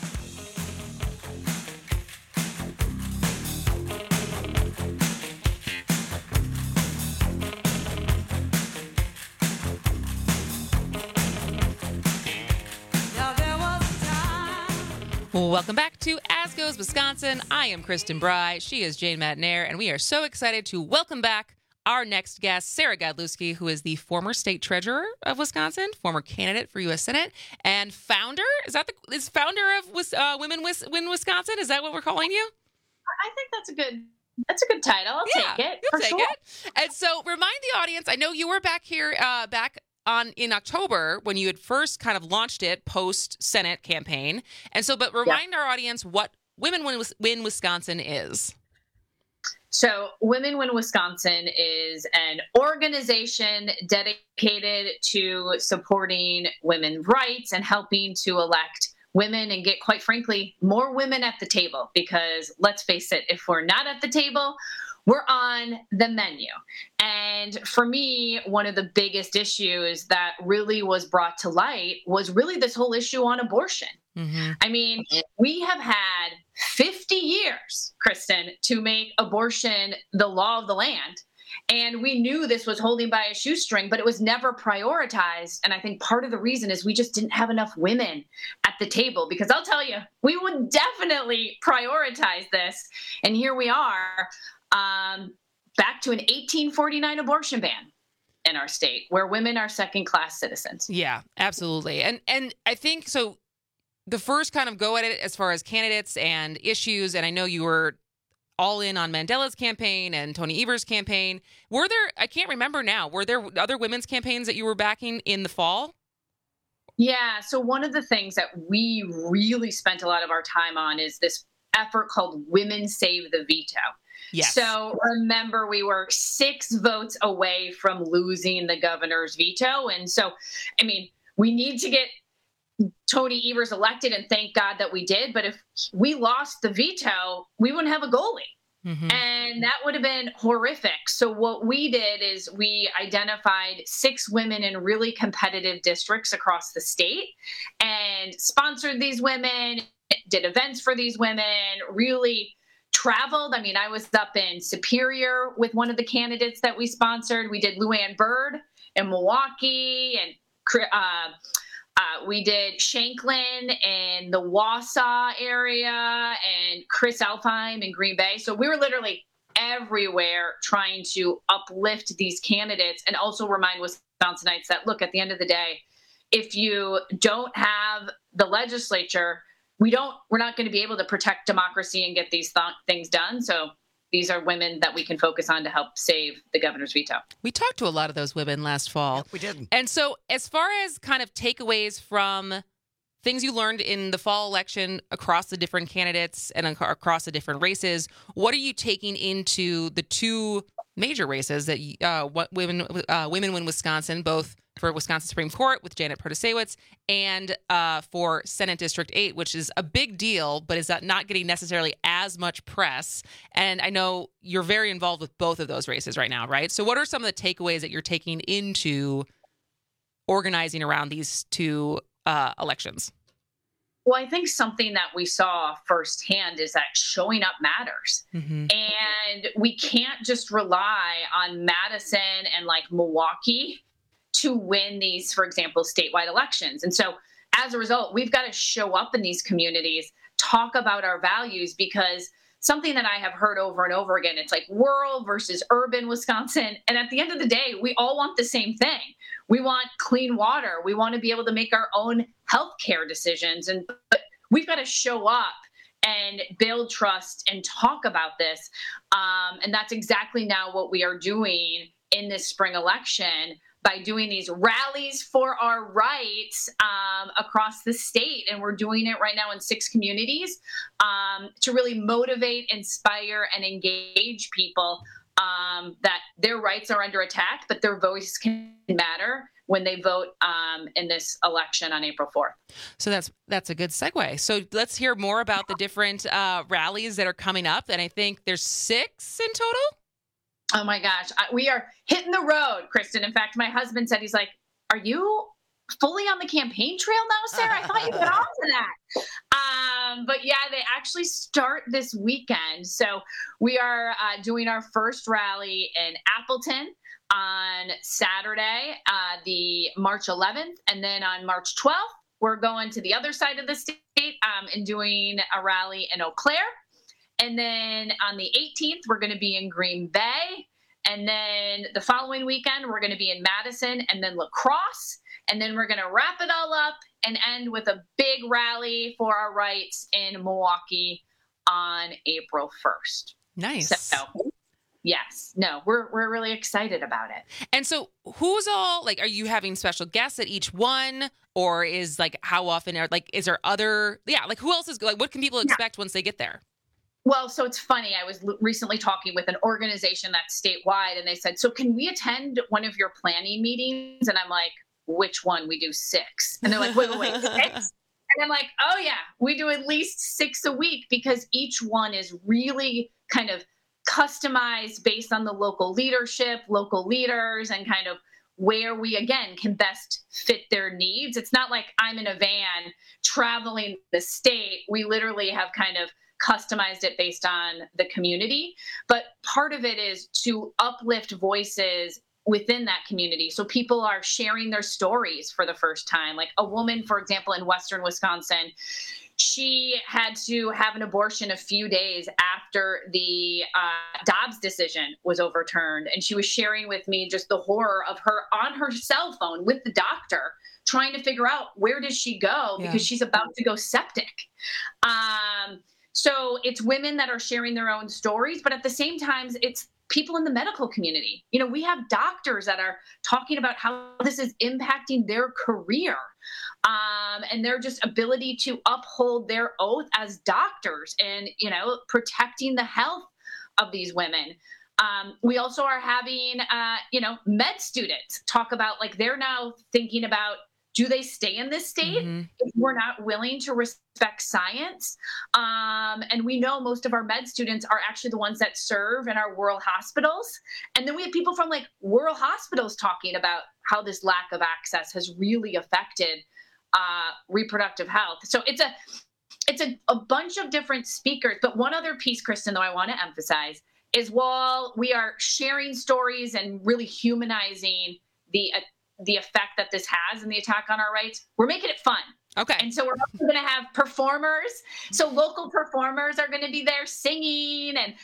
S13: Welcome back to As Goes Wisconsin. I am Kristen Bry. She is Jane Matnair, and we are so excited to welcome back our next guest, Sarah Godlewski, who is the former state treasurer of Wisconsin, former candidate for U S Senate, and founder. Is that the is founder of uh, Women Win Wisconsin? Is that what we're calling you?
S27: I think that's a good. That's a good title. I'll
S13: yeah,
S27: take it.
S13: You'll
S27: for
S13: take
S27: sure.
S13: it. And so, remind the audience. I know you were back here, uh, back. on in October when you had first kind of launched it post Senate campaign. And so, but remind yeah. our audience what Women Win, Win Wisconsin is.
S27: So Women Win Wisconsin is an organization dedicated to supporting women's rights and helping to elect women and get, quite frankly, more women at the table. Because let's face it, if we're not at the table, we're on the menu. And And for me, one of the biggest issues that really was brought to light was really this whole issue on abortion.
S13: Mm-hmm.
S27: I mean, we have had fifty years, Kristen, to make abortion the law of the land. And we knew this was holding by a shoestring, but it was never prioritized. And I think part of the reason is we just didn't have enough women at the table, because I'll tell you, we would definitely prioritize this. And here we are, um, back to an eighteen forty-nine abortion ban in our state, where women are second-class citizens.
S13: Yeah, absolutely. And and I think so. The first kind of go at it as far as candidates and issues, and I know you were all in on Mandela's campaign and Tony Evers' campaign. Were there, I can't remember now, were there other women's campaigns that you were backing in the fall?
S27: Yeah, so one of the things that we really spent a lot of our time on is this effort called Women Save the Veto.
S13: Yes.
S27: So remember, we were six votes away from losing the governor's veto. And so, I mean, we need to get Tony Evers elected, and thank God that we did. But if we lost the veto, we wouldn't have a goalie.
S13: Mm-hmm.
S27: And that would have been horrific. So what we did is we identified six women in really competitive districts across the state and sponsored these women, did events for these women, really traveled. I mean, I was up in Superior with one of the candidates that we sponsored. We did Luann Byrd in Milwaukee, and uh, Uh, we did Shanklin in the Wausau area and Chris Alfheim in Green Bay. So we were literally everywhere trying to uplift these candidates and also remind Wisconsinites that, look, at the end of the day, if you don't have the legislature, we don't, we're not going to be able to protect democracy and get these th- things done. So these are women that we can focus on to help save the governor's veto.
S13: We talked to a lot of those women last fall.
S15: Yep, we did.
S13: And so as far as kind of takeaways from things you learned in the fall election across the different candidates and ac- across the different races, what are you taking into the two major races that uh, what women uh, women win Wisconsin, both for Wisconsin Supreme Court with Janet Protasiewicz and uh, for Senate District eight, which is a big deal, but is not getting necessarily as much press. And I know you're very involved with both of those races right now, right? So what are some of the takeaways that you're taking into organizing around these two uh, elections?
S27: Well, I think something that we saw firsthand is that showing up matters.
S13: Mm-hmm.
S27: And we can't just rely on Madison and like Milwaukee to win these, for example, statewide elections. And so as a result, we've got to show up in these communities, talk about our values, because something that I have heard over and over again, it's like rural versus urban Wisconsin. And at the end of the day, we all want the same thing. We want clean water. We want to be able to make our own healthcare decisions. And but we've got to show up and build trust and talk about this. Um, and that's exactly now what we are doing in this spring election, by doing these rallies for our rights um, across the state. And we're doing it right now in six communities um, to really motivate, inspire, and engage people um, that their rights are under attack, but their voice can matter when they vote um, in this election on April fourth.
S13: So that's that's a good segue. So let's hear more about the different uh, rallies that are coming up. And I think there's six in total.
S27: Oh my gosh, I, we are hitting the road, Kristen. In fact, my husband said, he's like, are you fully on the campaign trail now, Sarah? I thought you got on to that. Um, but yeah, they actually start this weekend. So we are uh, doing our first rally in Appleton on Saturday, uh, the March eleventh. And then on March twelfth, we're going to the other side of the state um, and doing a rally in Eau Claire. And then on the eighteenth, we're going to be in Green Bay. And then the following weekend, we're going to be in Madison and then La Crosse. And then we're going to wrap it all up and end with a big rally for our rights in Milwaukee on April first.
S13: Nice.
S27: So, yes. No, we're we're really excited about it.
S13: And so who's all, like, are you having special guests at each one? Or is, like, how often are, like, is there other, yeah, like, who else is, like, what can people expect yeah. once they get there?
S27: Well, so it's funny. I was l- recently talking with an organization that's statewide, and they said, so can we attend one of your planning meetings? And I'm like, which one? We do six. And they're like, wait, wait, wait, six? And I'm like, oh, yeah, we do at least six a week, because each one is really kind of customized based on the local leadership, local leaders, and kind of where we, again, can best fit their needs. It's not like I'm in a van traveling the state. We literally have kind of customized it based on the community. But part of it is to uplift voices within that community. So people are sharing their stories for the first time. Like a woman, for example, in Western Wisconsin, she had to have an abortion a few days after the uh, Dobbs decision was overturned. And she was sharing with me just the horror of her on her cell phone with the doctor, trying to figure out where does she go because
S13: Yeah.
S27: she's about to go septic. Um, so it's women that are sharing their own stories, but at the same time, it's people in the medical community. You know, we have doctors that are talking about how this is impacting their career um, and their just ability to uphold their oath as doctors and, you know, protecting the health of these women. Um, we also are having, uh, you know, med students talk about like they're now thinking about, do they stay in this state if we're not willing to respect science? Um, and we know most of our med students are actually the ones that serve in our rural hospitals. And then we have people from like rural hospitals talking about how this lack of access has really affected uh, reproductive health. So it's a it's a, a bunch of different speakers. But one other piece, Kristen, though, I want to emphasize is while we are sharing stories and really humanizing the uh, the effect that this has in the attack on our rights, we're making it fun.
S13: Okay.
S27: And so we're also going to have performers. So local performers are going to be there singing, and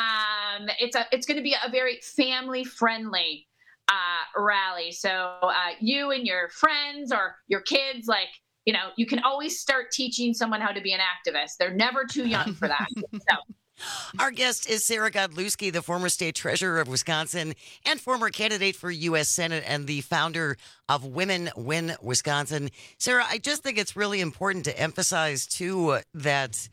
S27: um, it's a it's going to be a very family friendly uh, rally. So uh, you and your friends or your kids, like, you know, you can always start teaching someone how to be an activist. They're never too young for that. So.
S15: Our guest is Sarah Godlewski, the former state treasurer of Wisconsin and former candidate for U S Senate and the founder of Women Win Wisconsin. Sarah, I just think it's really important to emphasize, too, that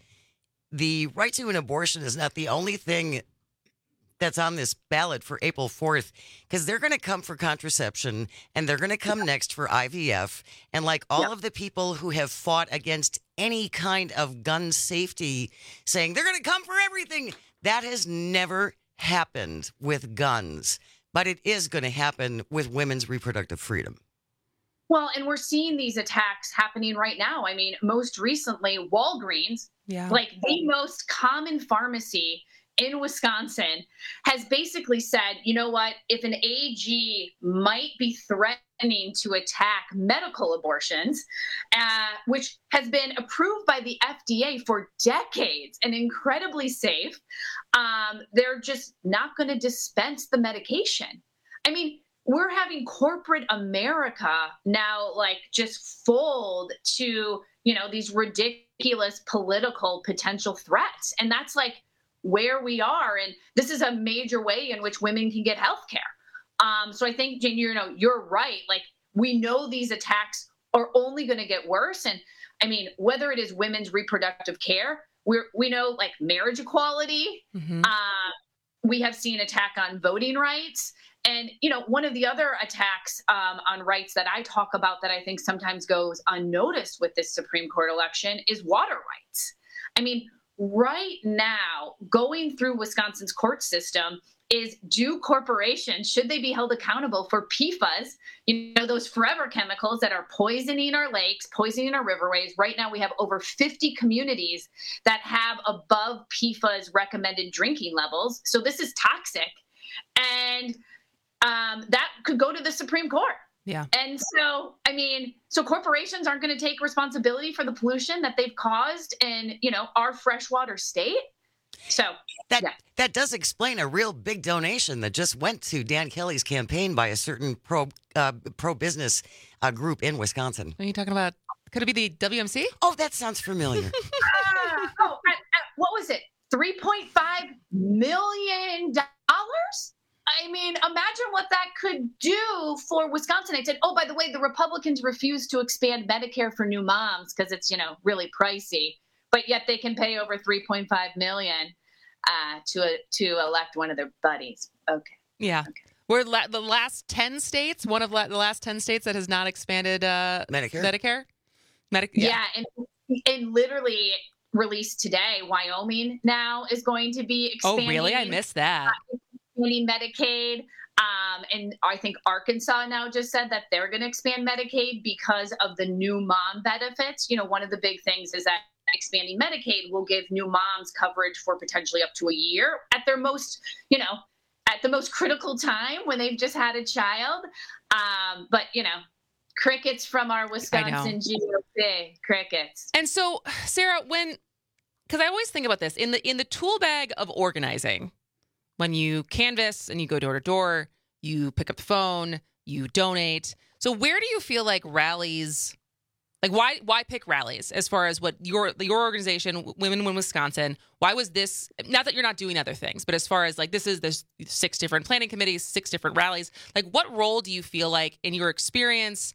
S15: the right to an abortion is not the only thing that's on this ballot for April fourth, because they're going to come for contraception and they're going to come next for I V F. And like all
S27: Yeah.
S15: of the people who have fought against any kind of gun safety, saying they're going to come for everything, that has never happened with guns. But it is going to happen with women's reproductive freedom.
S27: Well, and we're seeing these attacks happening right now. I mean, most recently, Walgreens,
S13: Yeah.
S27: like the most common pharmacy in Wisconsin, has basically said, you know what, if an A G might be threatening to attack medical abortions, uh, which has been approved by the F D A for decades and incredibly safe, um, they're just not going to dispense the medication. I mean, we're having corporate America now, like, just fold to, you know, these ridiculous political potential threats. And that's like where we are. And this is a major way in which women can get health care. Um, so I think, Jane, you know, you're right. Like, we know these attacks are only going to get worse. And I mean, whether it is women's reproductive care, we're, we know like marriage equality,
S13: Mm-hmm.
S27: uh, we have seen attack on voting rights. And, you know, one of the other attacks um, on rights that I talk about that I think sometimes goes unnoticed with this Supreme Court election is water rights. I mean, right now, going through Wisconsin's court system is, do corporations, should they be held accountable for P FAS, you know, those forever chemicals that are poisoning our lakes, poisoning our riverways. Right now, we have over fifty communities that have above P FAS recommended drinking levels. So this is toxic. And um, that could go to the Supreme Court.
S13: Yeah.
S27: And so, I mean, so corporations aren't going to take responsibility for the pollution that they've caused in, you know, our freshwater state. So
S15: that
S27: yeah.
S15: that does explain a real big donation that just went to Dan Kelly's campaign by a certain pro uh, pro business uh, group in Wisconsin.
S13: Are you talking about? Could it be the W M C?
S15: Oh, that sounds familiar.
S27: uh, oh, I, I, what was it? three point five million dollars? I mean, imagine what that could do for Wisconsin. I said, oh, by the way, the Republicans refused to expand Medicare for new moms because it's, you know, really pricey, but yet they can pay over three point five million dollars uh, to uh, to elect one of their buddies. Okay.
S13: Yeah.
S27: Okay.
S13: We're la- the last ten states, one of la- the last ten states that has not expanded uh,
S15: Medicare.
S13: Medicare. Medicare.
S27: Yeah. yeah, and and literally released today, Wyoming now is going to be expanding.
S13: Oh, really? I missed that.
S27: Uh, expanding Medicaid. Um, and I think Arkansas now just said that they're going to expand Medicaid because of the new mom benefits. You know, one of the big things is that expanding Medicaid will give new moms coverage for potentially up to a year at their most, you know, at the most critical time when they've just had a child. Um, but, you know, crickets from our Wisconsin G O P, crickets.
S13: And so, Sarah, when, because I always think about this, in the in the tool bag of organizing, when you canvass and you go door to door, you pick up the phone, you donate. So where do you feel like rallies, like why why pick rallies as far as what your your organization, Women Win Wisconsin, why was this, not that you're not doing other things, but as far as like this is, there's six different planning committees, six different rallies, like what role do you feel like in your experience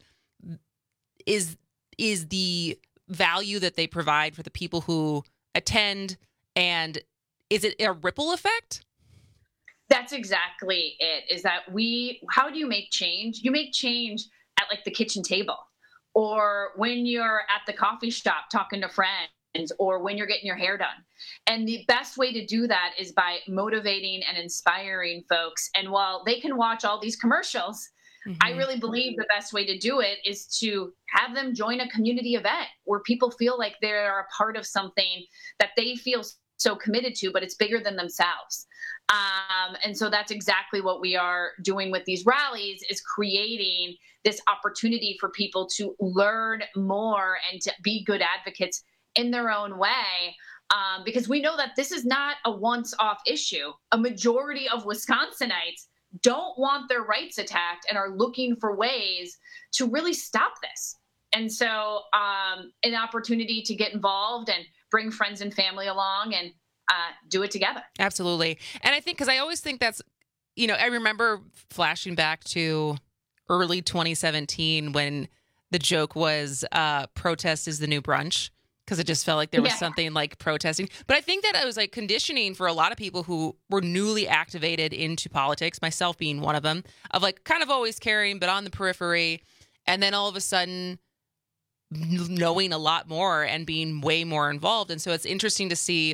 S13: is is the value that they provide for the people who attend, and is it a ripple effect?
S27: That's exactly it, is that we, how do you make change? You make change at like the kitchen table, or when you're at the coffee shop talking to friends, or when you're getting your hair done. And the best way to do that is by motivating and inspiring folks. And while they can watch all these commercials, mm-hmm. I really believe the best way to do it is to have them join a community event where people feel like they're a part of something that they feel so committed to, but it's bigger than themselves. Um, and so that's exactly what we are doing with these rallies, is creating this opportunity for people to learn more and to be good advocates in their own way. Um, because we know that this is not a once-off issue. A majority of Wisconsinites don't want their rights attacked and are looking for ways to really stop this. And so um, an opportunity to get involved and bring friends and family along and uh, do it together.
S13: Absolutely. And I think, because I always think that's, you know, I remember flashing back to early twenty seventeen when the joke was uh, protest is the new brunch, because it just felt like there was yeah. something like protesting. But I think that I was like conditioning for a lot of people who were newly activated into politics, myself being one of them, of like kind of always caring, but on the periphery. And then all of a sudden knowing a lot more and being way more involved. And so it's interesting to see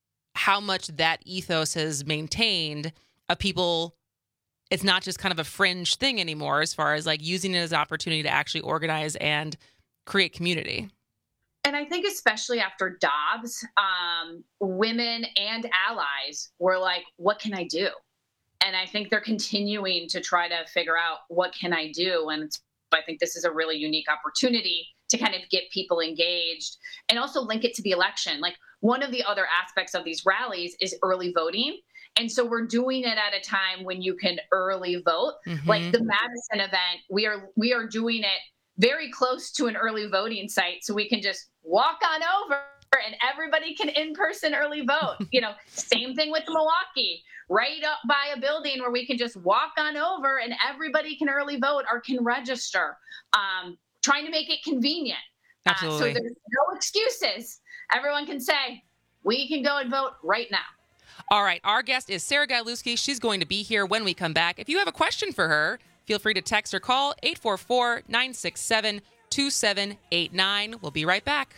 S13: how much that ethos has maintained of people. It's not just kind of a fringe thing anymore, as far as like using it as an opportunity to actually organize and create community.
S27: And I think especially after Dobbs, um, women and allies were like, what can I do? And I think they're continuing to try to figure out what can I do? And it's, I think this is a really unique opportunity to kind of get people engaged and also link it to the election. Like, one of the other aspects of these rallies is early voting. And so we're doing it at a time when you can early vote. Mm-hmm. Like the Madison event, we are we are doing it very close to an early voting site, so we can just walk on over and everybody can in-person early vote. You know, same thing with Milwaukee, right up by a building where we can just walk on over and everybody can early vote or can register. Um, trying to make it convenient.
S13: Absolutely.
S27: Uh, so there's no excuses. Everyone can say, we can go and vote right now.
S13: All right. Our guest is Sarah Gajlewski. She's going to be here when we come back. If you have a question for her, feel free to text or call eight four four, nine six seven, two seven eight nine. We'll be right back.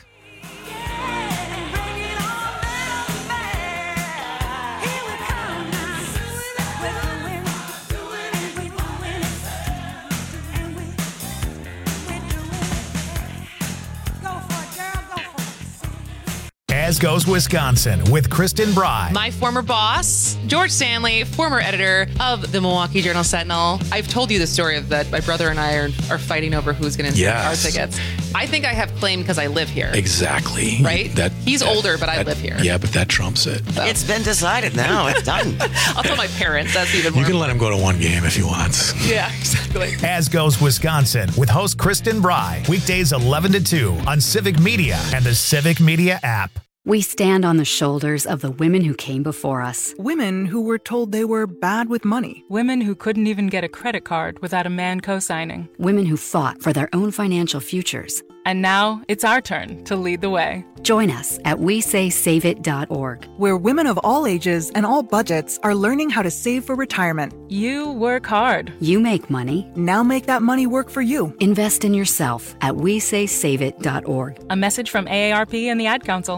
S1: As Goes Wisconsin with Kristen Bry.
S13: My former boss, George Stanley, former editor of the Milwaukee Journal Sentinel. I've told you the story of that. My brother and I are, are fighting over who's going to
S10: yes.
S13: our tickets. I think I have claim because I live here.
S10: Exactly.
S13: Right?
S10: That
S13: He's
S10: that,
S13: older, but
S10: that,
S13: I live here.
S10: Yeah, but that trumps it.
S15: So. It's been decided now. It's done.
S13: I'll tell my parents. That's even more.
S10: You can let him go to one game if he wants.
S13: Yeah, exactly.
S1: As Goes Wisconsin with host Kristen Bry. Weekdays eleven to two on Civic Media and the Civic Media app.
S12: We stand on the shoulders of the women who came before us.
S14: Women who were told they were bad with money.
S16: Women who couldn't even get a credit card without a man co-signing.
S12: Women who fought for their own financial futures.
S16: And now it's our turn to lead the way.
S12: Join us at we say save it dot org,
S14: where women of all ages and all budgets are learning how to save for retirement.
S16: You work hard.
S12: You make money.
S14: Now make that money work for you.
S12: Invest in yourself at we say save it dot org.
S16: A message from A A R P and the Ad Council.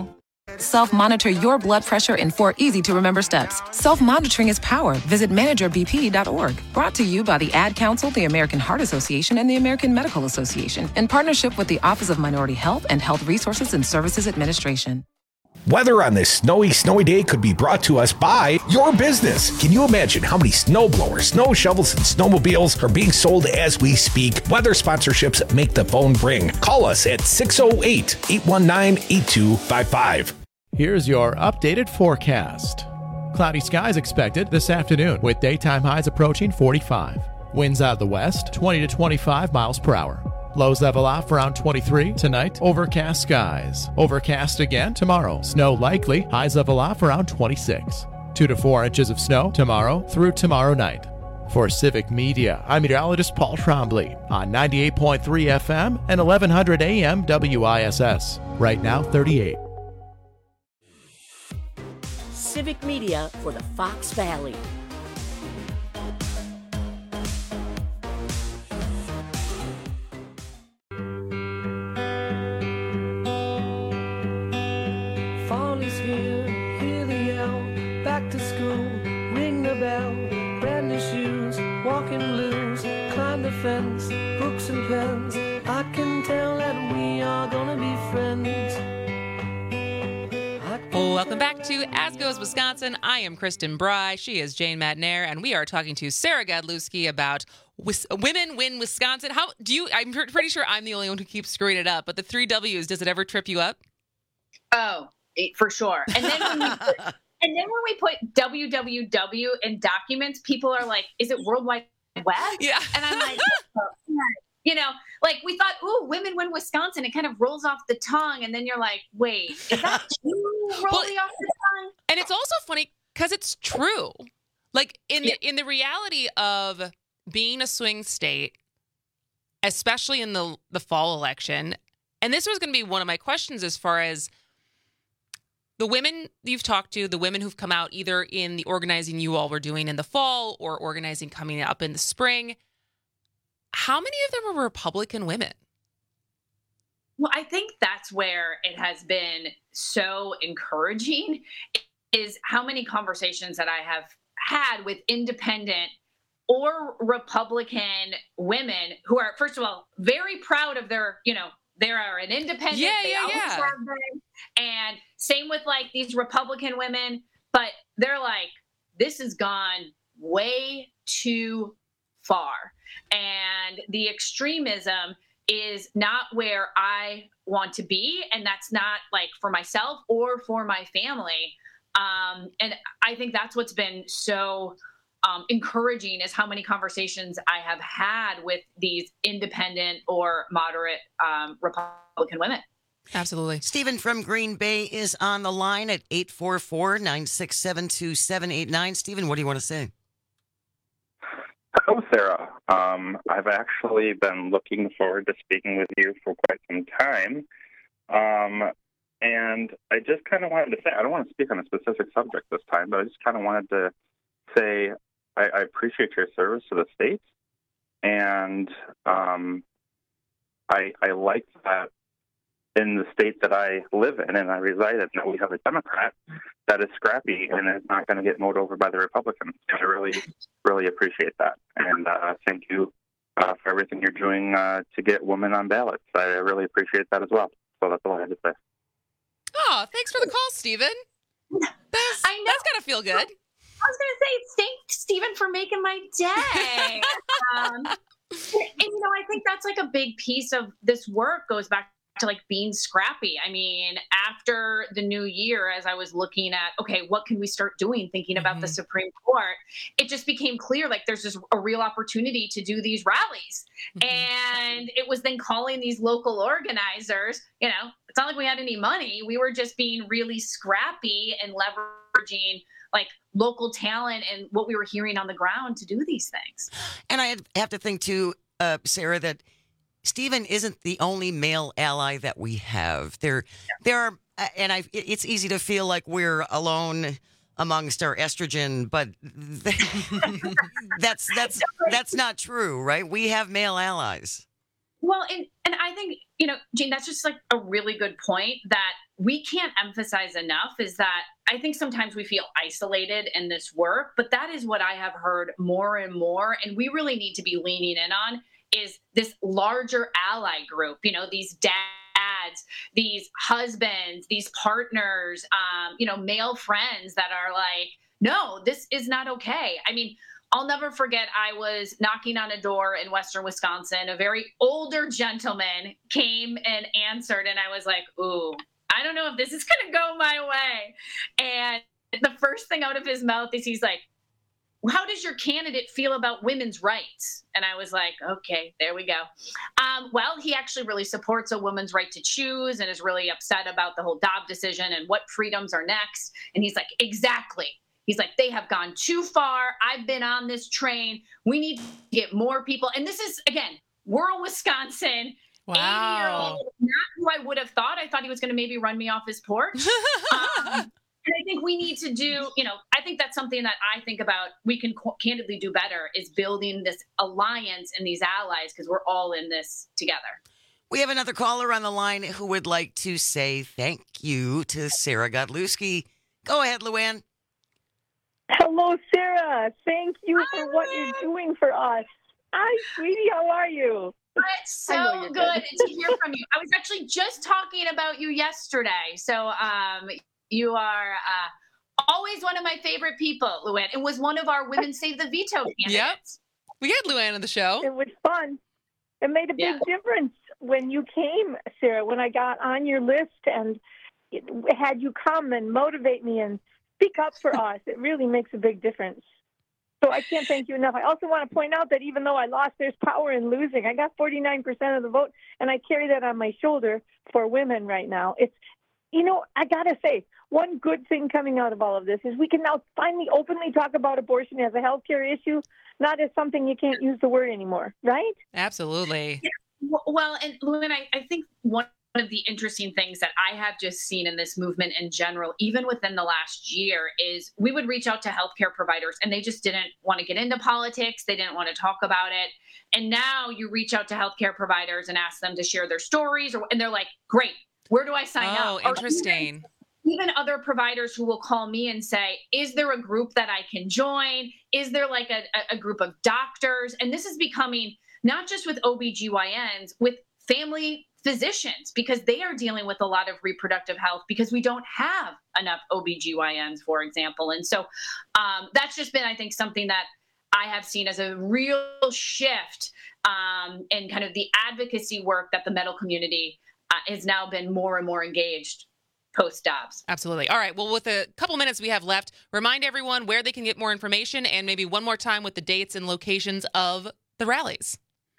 S3: Self-monitor your blood pressure in four easy-to-remember steps. Self-monitoring is power. Visit manager b p dot org. Brought to you by the Ad Council, the American Heart Association, and the American Medical Association, in partnership with the Office of Minority Health and Health Resources and Services Administration.
S4: Weather on this snowy, snowy day could be brought to us by your business. Can you imagine how many snow blowers, snow shovels, and snowmobiles are being sold as we speak? Weather sponsorships make the phone ring. Call us at six oh eight, eight one nine, eight two five five.
S5: Here's your updated forecast. Cloudy skies expected this afternoon with daytime highs approaching forty-five. Winds out of the west, twenty to twenty-five miles per hour. Lows level off around twenty-three. Tonight, overcast skies. Overcast again tomorrow. Snow likely. Highs level off around twenty-six. Two to four inches of snow tomorrow through tomorrow night. For Civic Media, I'm meteorologist Paul Trombley on ninety-eight point three F M and eleven hundred A M W I S S. Right now, thirty-eight.
S7: Civic Media for the Fox Valley.
S2: Fall is here, hear the yell, back to school, ring the bell, brand new shoes, walking blues, climb the fence, books and pens, I can tell that we are gonna be friends.
S13: Welcome back to As Goes Wisconsin. I am Kristen Bry. She is Jane Madnair, and we are talking to Sarah Godlewski about Wis- Women Win Wisconsin. How do you? I'm pr- pretty sure I'm the only one who keeps screwing it up. But the three W's, does it ever trip you up?
S27: Oh, for sure. And then when we put, and then when we put W W W in documents, people are like, "Is it World Wide Web?"
S13: Yeah,
S27: and I'm like, oh, you know, like we thought, "Ooh, Women Win Wisconsin." It kind of rolls off the tongue, and then you're like, "Wait, is that too rolling well, off the tongue?"
S13: And it's also funny because it's true. Like in the in the reality of being a swing state, especially in the the fall election, and this was going to be one of my questions as far as the women you've talked to, the women who've come out either in the organizing you all were doing in the fall or organizing coming up in the spring. How many of them are Republican women?
S27: Well, I think that's where it has been so encouraging is how many conversations that I have had with independent or Republican women who are, first of all, very proud of their, you know, they are an independent.
S13: Yeah,
S27: they
S13: yeah,
S27: always
S13: yeah.
S27: have been. And same with like these Republican women, but they're like, this has gone way too far. And the extremism is not where I want to be. And that's not like for myself or for my family. Um, and I think that's what's been so um, encouraging is how many conversations I have had with these independent or moderate um, Republican women.
S13: Absolutely.
S15: Stephen from Green Bay is on the line at eight four four, nine six seven, two seven eight nine. Stephen, what do you want to say?
S17: Hello, Sarah. Um, I've actually been looking forward to speaking with you for quite some time. Um, and I just kind of wanted to say, I don't want to speak on a specific subject this time, but I just kind of wanted to say I, I appreciate your service to the state. And um, I, I like that in the state that I live in and I reside in, that we have a Democrat that is scrappy and is not going to get mowed over by the Republicans. And I really, really appreciate that. And uh, thank you uh, for everything you're doing uh, to get women on ballots. I really appreciate that as well. So that's all I had to say.
S13: Oh, thanks for the call, Stephen. That's,
S27: I know.
S13: That's got to feel good.
S27: I was going to say, thanks, Stephen, for making my day. um, and, and, you know, I think that's like a big piece of this work goes back to like being scrappy. I mean, after the new year, as I was looking at, okay, what can we start doing, thinking about mm-hmm. the Supreme Court, it just became clear, like there's just a real opportunity to do these rallies. Mm-hmm. And it was then calling these local organizers, you know, it's not like we had any money. We were just being really scrappy and leveraging like local talent and what we were hearing on the ground to do these things.
S15: And I have to think too, uh, Sarah, that Stephen isn't the only male ally that we have. There, there are, and I. It's easy to feel like we're alone amongst our estrogen, but that's that's that's not true, right? We have male allies.
S27: Well, and and I think, you know, Jane, that's just like a really good point that we can't emphasize enough is that I think sometimes we feel isolated in this work, but that is what I have heard more and more. And we really need to be leaning in on is this larger ally group, you know, these dads, these husbands, these partners, um, you know, male friends that are like, no, this is not okay. I mean, I'll never forget, I was knocking on a door in Western Wisconsin. A very older gentleman came and answered, and I was like, ooh, I don't know if this is going to go my way. And the first thing out of his mouth is he's like, how does your candidate feel about women's rights? And I was like, okay, there we go. Um, well, he actually really supports a woman's right to choose and is really upset about the whole Dobbs decision and what freedoms are next. And he's like, exactly. He's like, they have gone too far. I've been on this train. We need to get more people. And this is, again, rural Wisconsin.
S13: Wow.
S27: Not who I would have thought. I thought he was going to maybe run me off his porch. um, and I think we need to do, you know, I think that's something that I think about we can co- candidly do better is building this alliance and these allies because we're all in this together.
S15: We have another caller on the line who would like to say thank you to Sarah Godlewski. Go ahead, Luann.
S8: Hello, Sarah. Thank you for what you're doing for us. Hi, sweetie. How are you?
S27: It's so good, good to hear from you. I was actually just talking about you yesterday. So um, you are uh, always one of my favorite people, Luann. It was one of our Women Save the Veto candidates.
S13: Yep. We had Luann on the show.
S8: It was fun. It made a big yeah. difference when you came, Sarah, when I got on your list and had you come and motivate me and speak up for us. It really makes a big difference. So I can't thank you enough. I also want to point out that even though I lost, there's power in losing. I got forty-nine percent of the vote, and I carry that on my shoulder for women right now. It's, you know, I got to say, one good thing coming out of all of this is we can now finally openly talk about abortion as a healthcare issue, not as something you can't use the word anymore, right?
S13: Absolutely.
S27: Yeah. Well, and Luann, I, I think one One of the interesting things that I have just seen in this movement in general, even within the last year, is we would reach out to healthcare providers and they just didn't want to get into politics. They didn't want to talk about it. And now you reach out to healthcare providers and ask them to share their stories, or, and they're like, great, where do I sign
S13: oh,
S27: up?
S13: Oh, interesting.
S27: Even, even other providers who will call me and say, is there a group that I can join? Is there like a, a group of doctors? And this is becoming not just with O B G Y Ns, with family physicians, because they are dealing with a lot of reproductive health because we don't have enough O B G Y Ns, for example. And so um, that's just been, I think, something that I have seen as a real shift um, in kind of the advocacy work that the medical community uh, has now been more and more engaged post-Dobbs.
S13: Absolutely. All right. Well, with a couple minutes we have left, remind everyone where they can get more information and maybe one more time with the dates and locations of the rallies.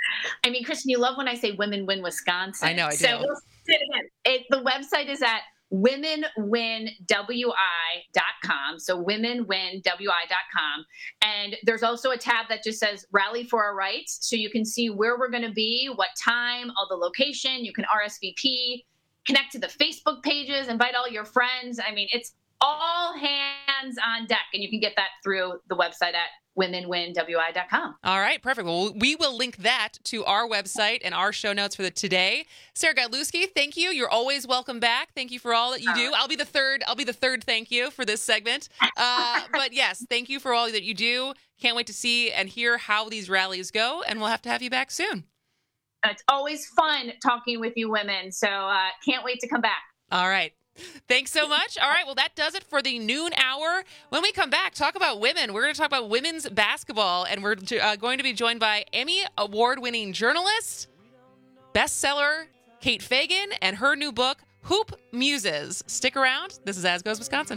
S27: I mean, Kristen, you love when I say Women Win Wisconsin.
S13: I know, I do.
S27: So we'll say it again. It, the website is at women win w i dot com. So women win w i dot com. And there's also a tab that just says Rally for Our Rights. So you can see where we're going to be, what time, all the location. You can R S V P, connect to the Facebook pages, invite all your friends. I mean, it's all hands on deck. And you can get that through the website at women win w i dot com.
S13: All right, perfect. Well, we will link that to our website and our show notes for the today. Sarah Godlewski, thank you. You're always welcome back. Thank you for all that you do. I'll be the third. I'll be the third. Thank you for this segment. Uh, but yes, thank you for all that you do. Can't wait to see and hear how these rallies go, and we'll have to have you back soon.
S27: It's always fun talking with you women, so uh, can't wait to come back.
S13: All right. Thanks so much. All right. Well, that does it for the noon hour. When we come back, talk about women. We're going to talk about women's basketball, and we're uh, going to be joined by Emmy award-winning journalist, bestseller Kate Fagan, and her new book, Hoop Muses. Stick around. This is As Goes Wisconsin.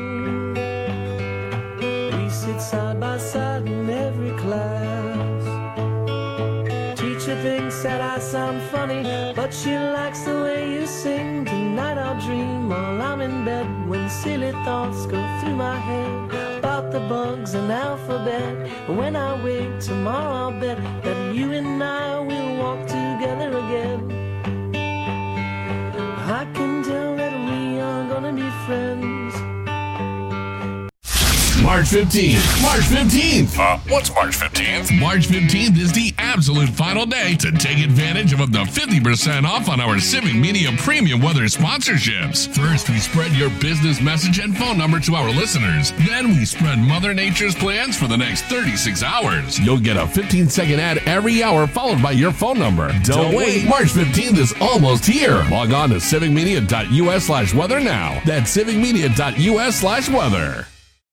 S2: We sit side by side in every class. Teacher thinks that I sound funny, but she likes the way you sing. Tonight I'll dream while I'm in bed, when silly thoughts go through my head about the bugs and alphabet. And when I wake tomorrow, I'll bet that you and I will walk together again. I can tell that we are gonna be friends.
S6: March fifteenth. March fifteenth. Uh, what's March fifteenth? March fifteenth is the absolute final day to take advantage of up to fifty percent off on our Civic Media Premium Weather sponsorships. First, we spread your business message and phone number to our listeners. Then we spread Mother Nature's plans for the next thirty-six hours. You'll get a fifteen second ad every hour followed by your phone number. Don't, Don't wait. March fifteenth is almost here. Log on to civicmedia.us slash weather now. That's civicmedia.us slash weather.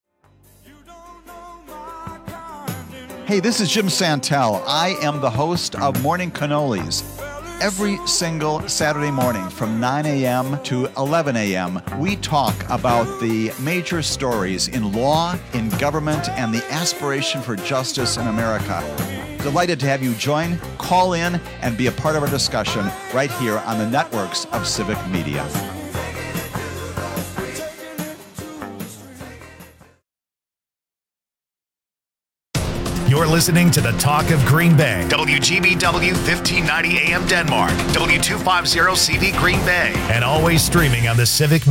S18: Hey, this is Jim Santel. I am the host of Morning Cannolis. Every single Saturday morning from nine a.m. to eleven a.m., we talk about the major stories in law, in government, and the aspiration for justice in America. Delighted to have you join, call in, and be a part of our discussion right here on the networks of Civic Media.
S1: You're listening to the Talk of Green Bay. W G B W fifteen ninety A M Denmark. W two fifty C V Green Bay. And always streaming on the Civic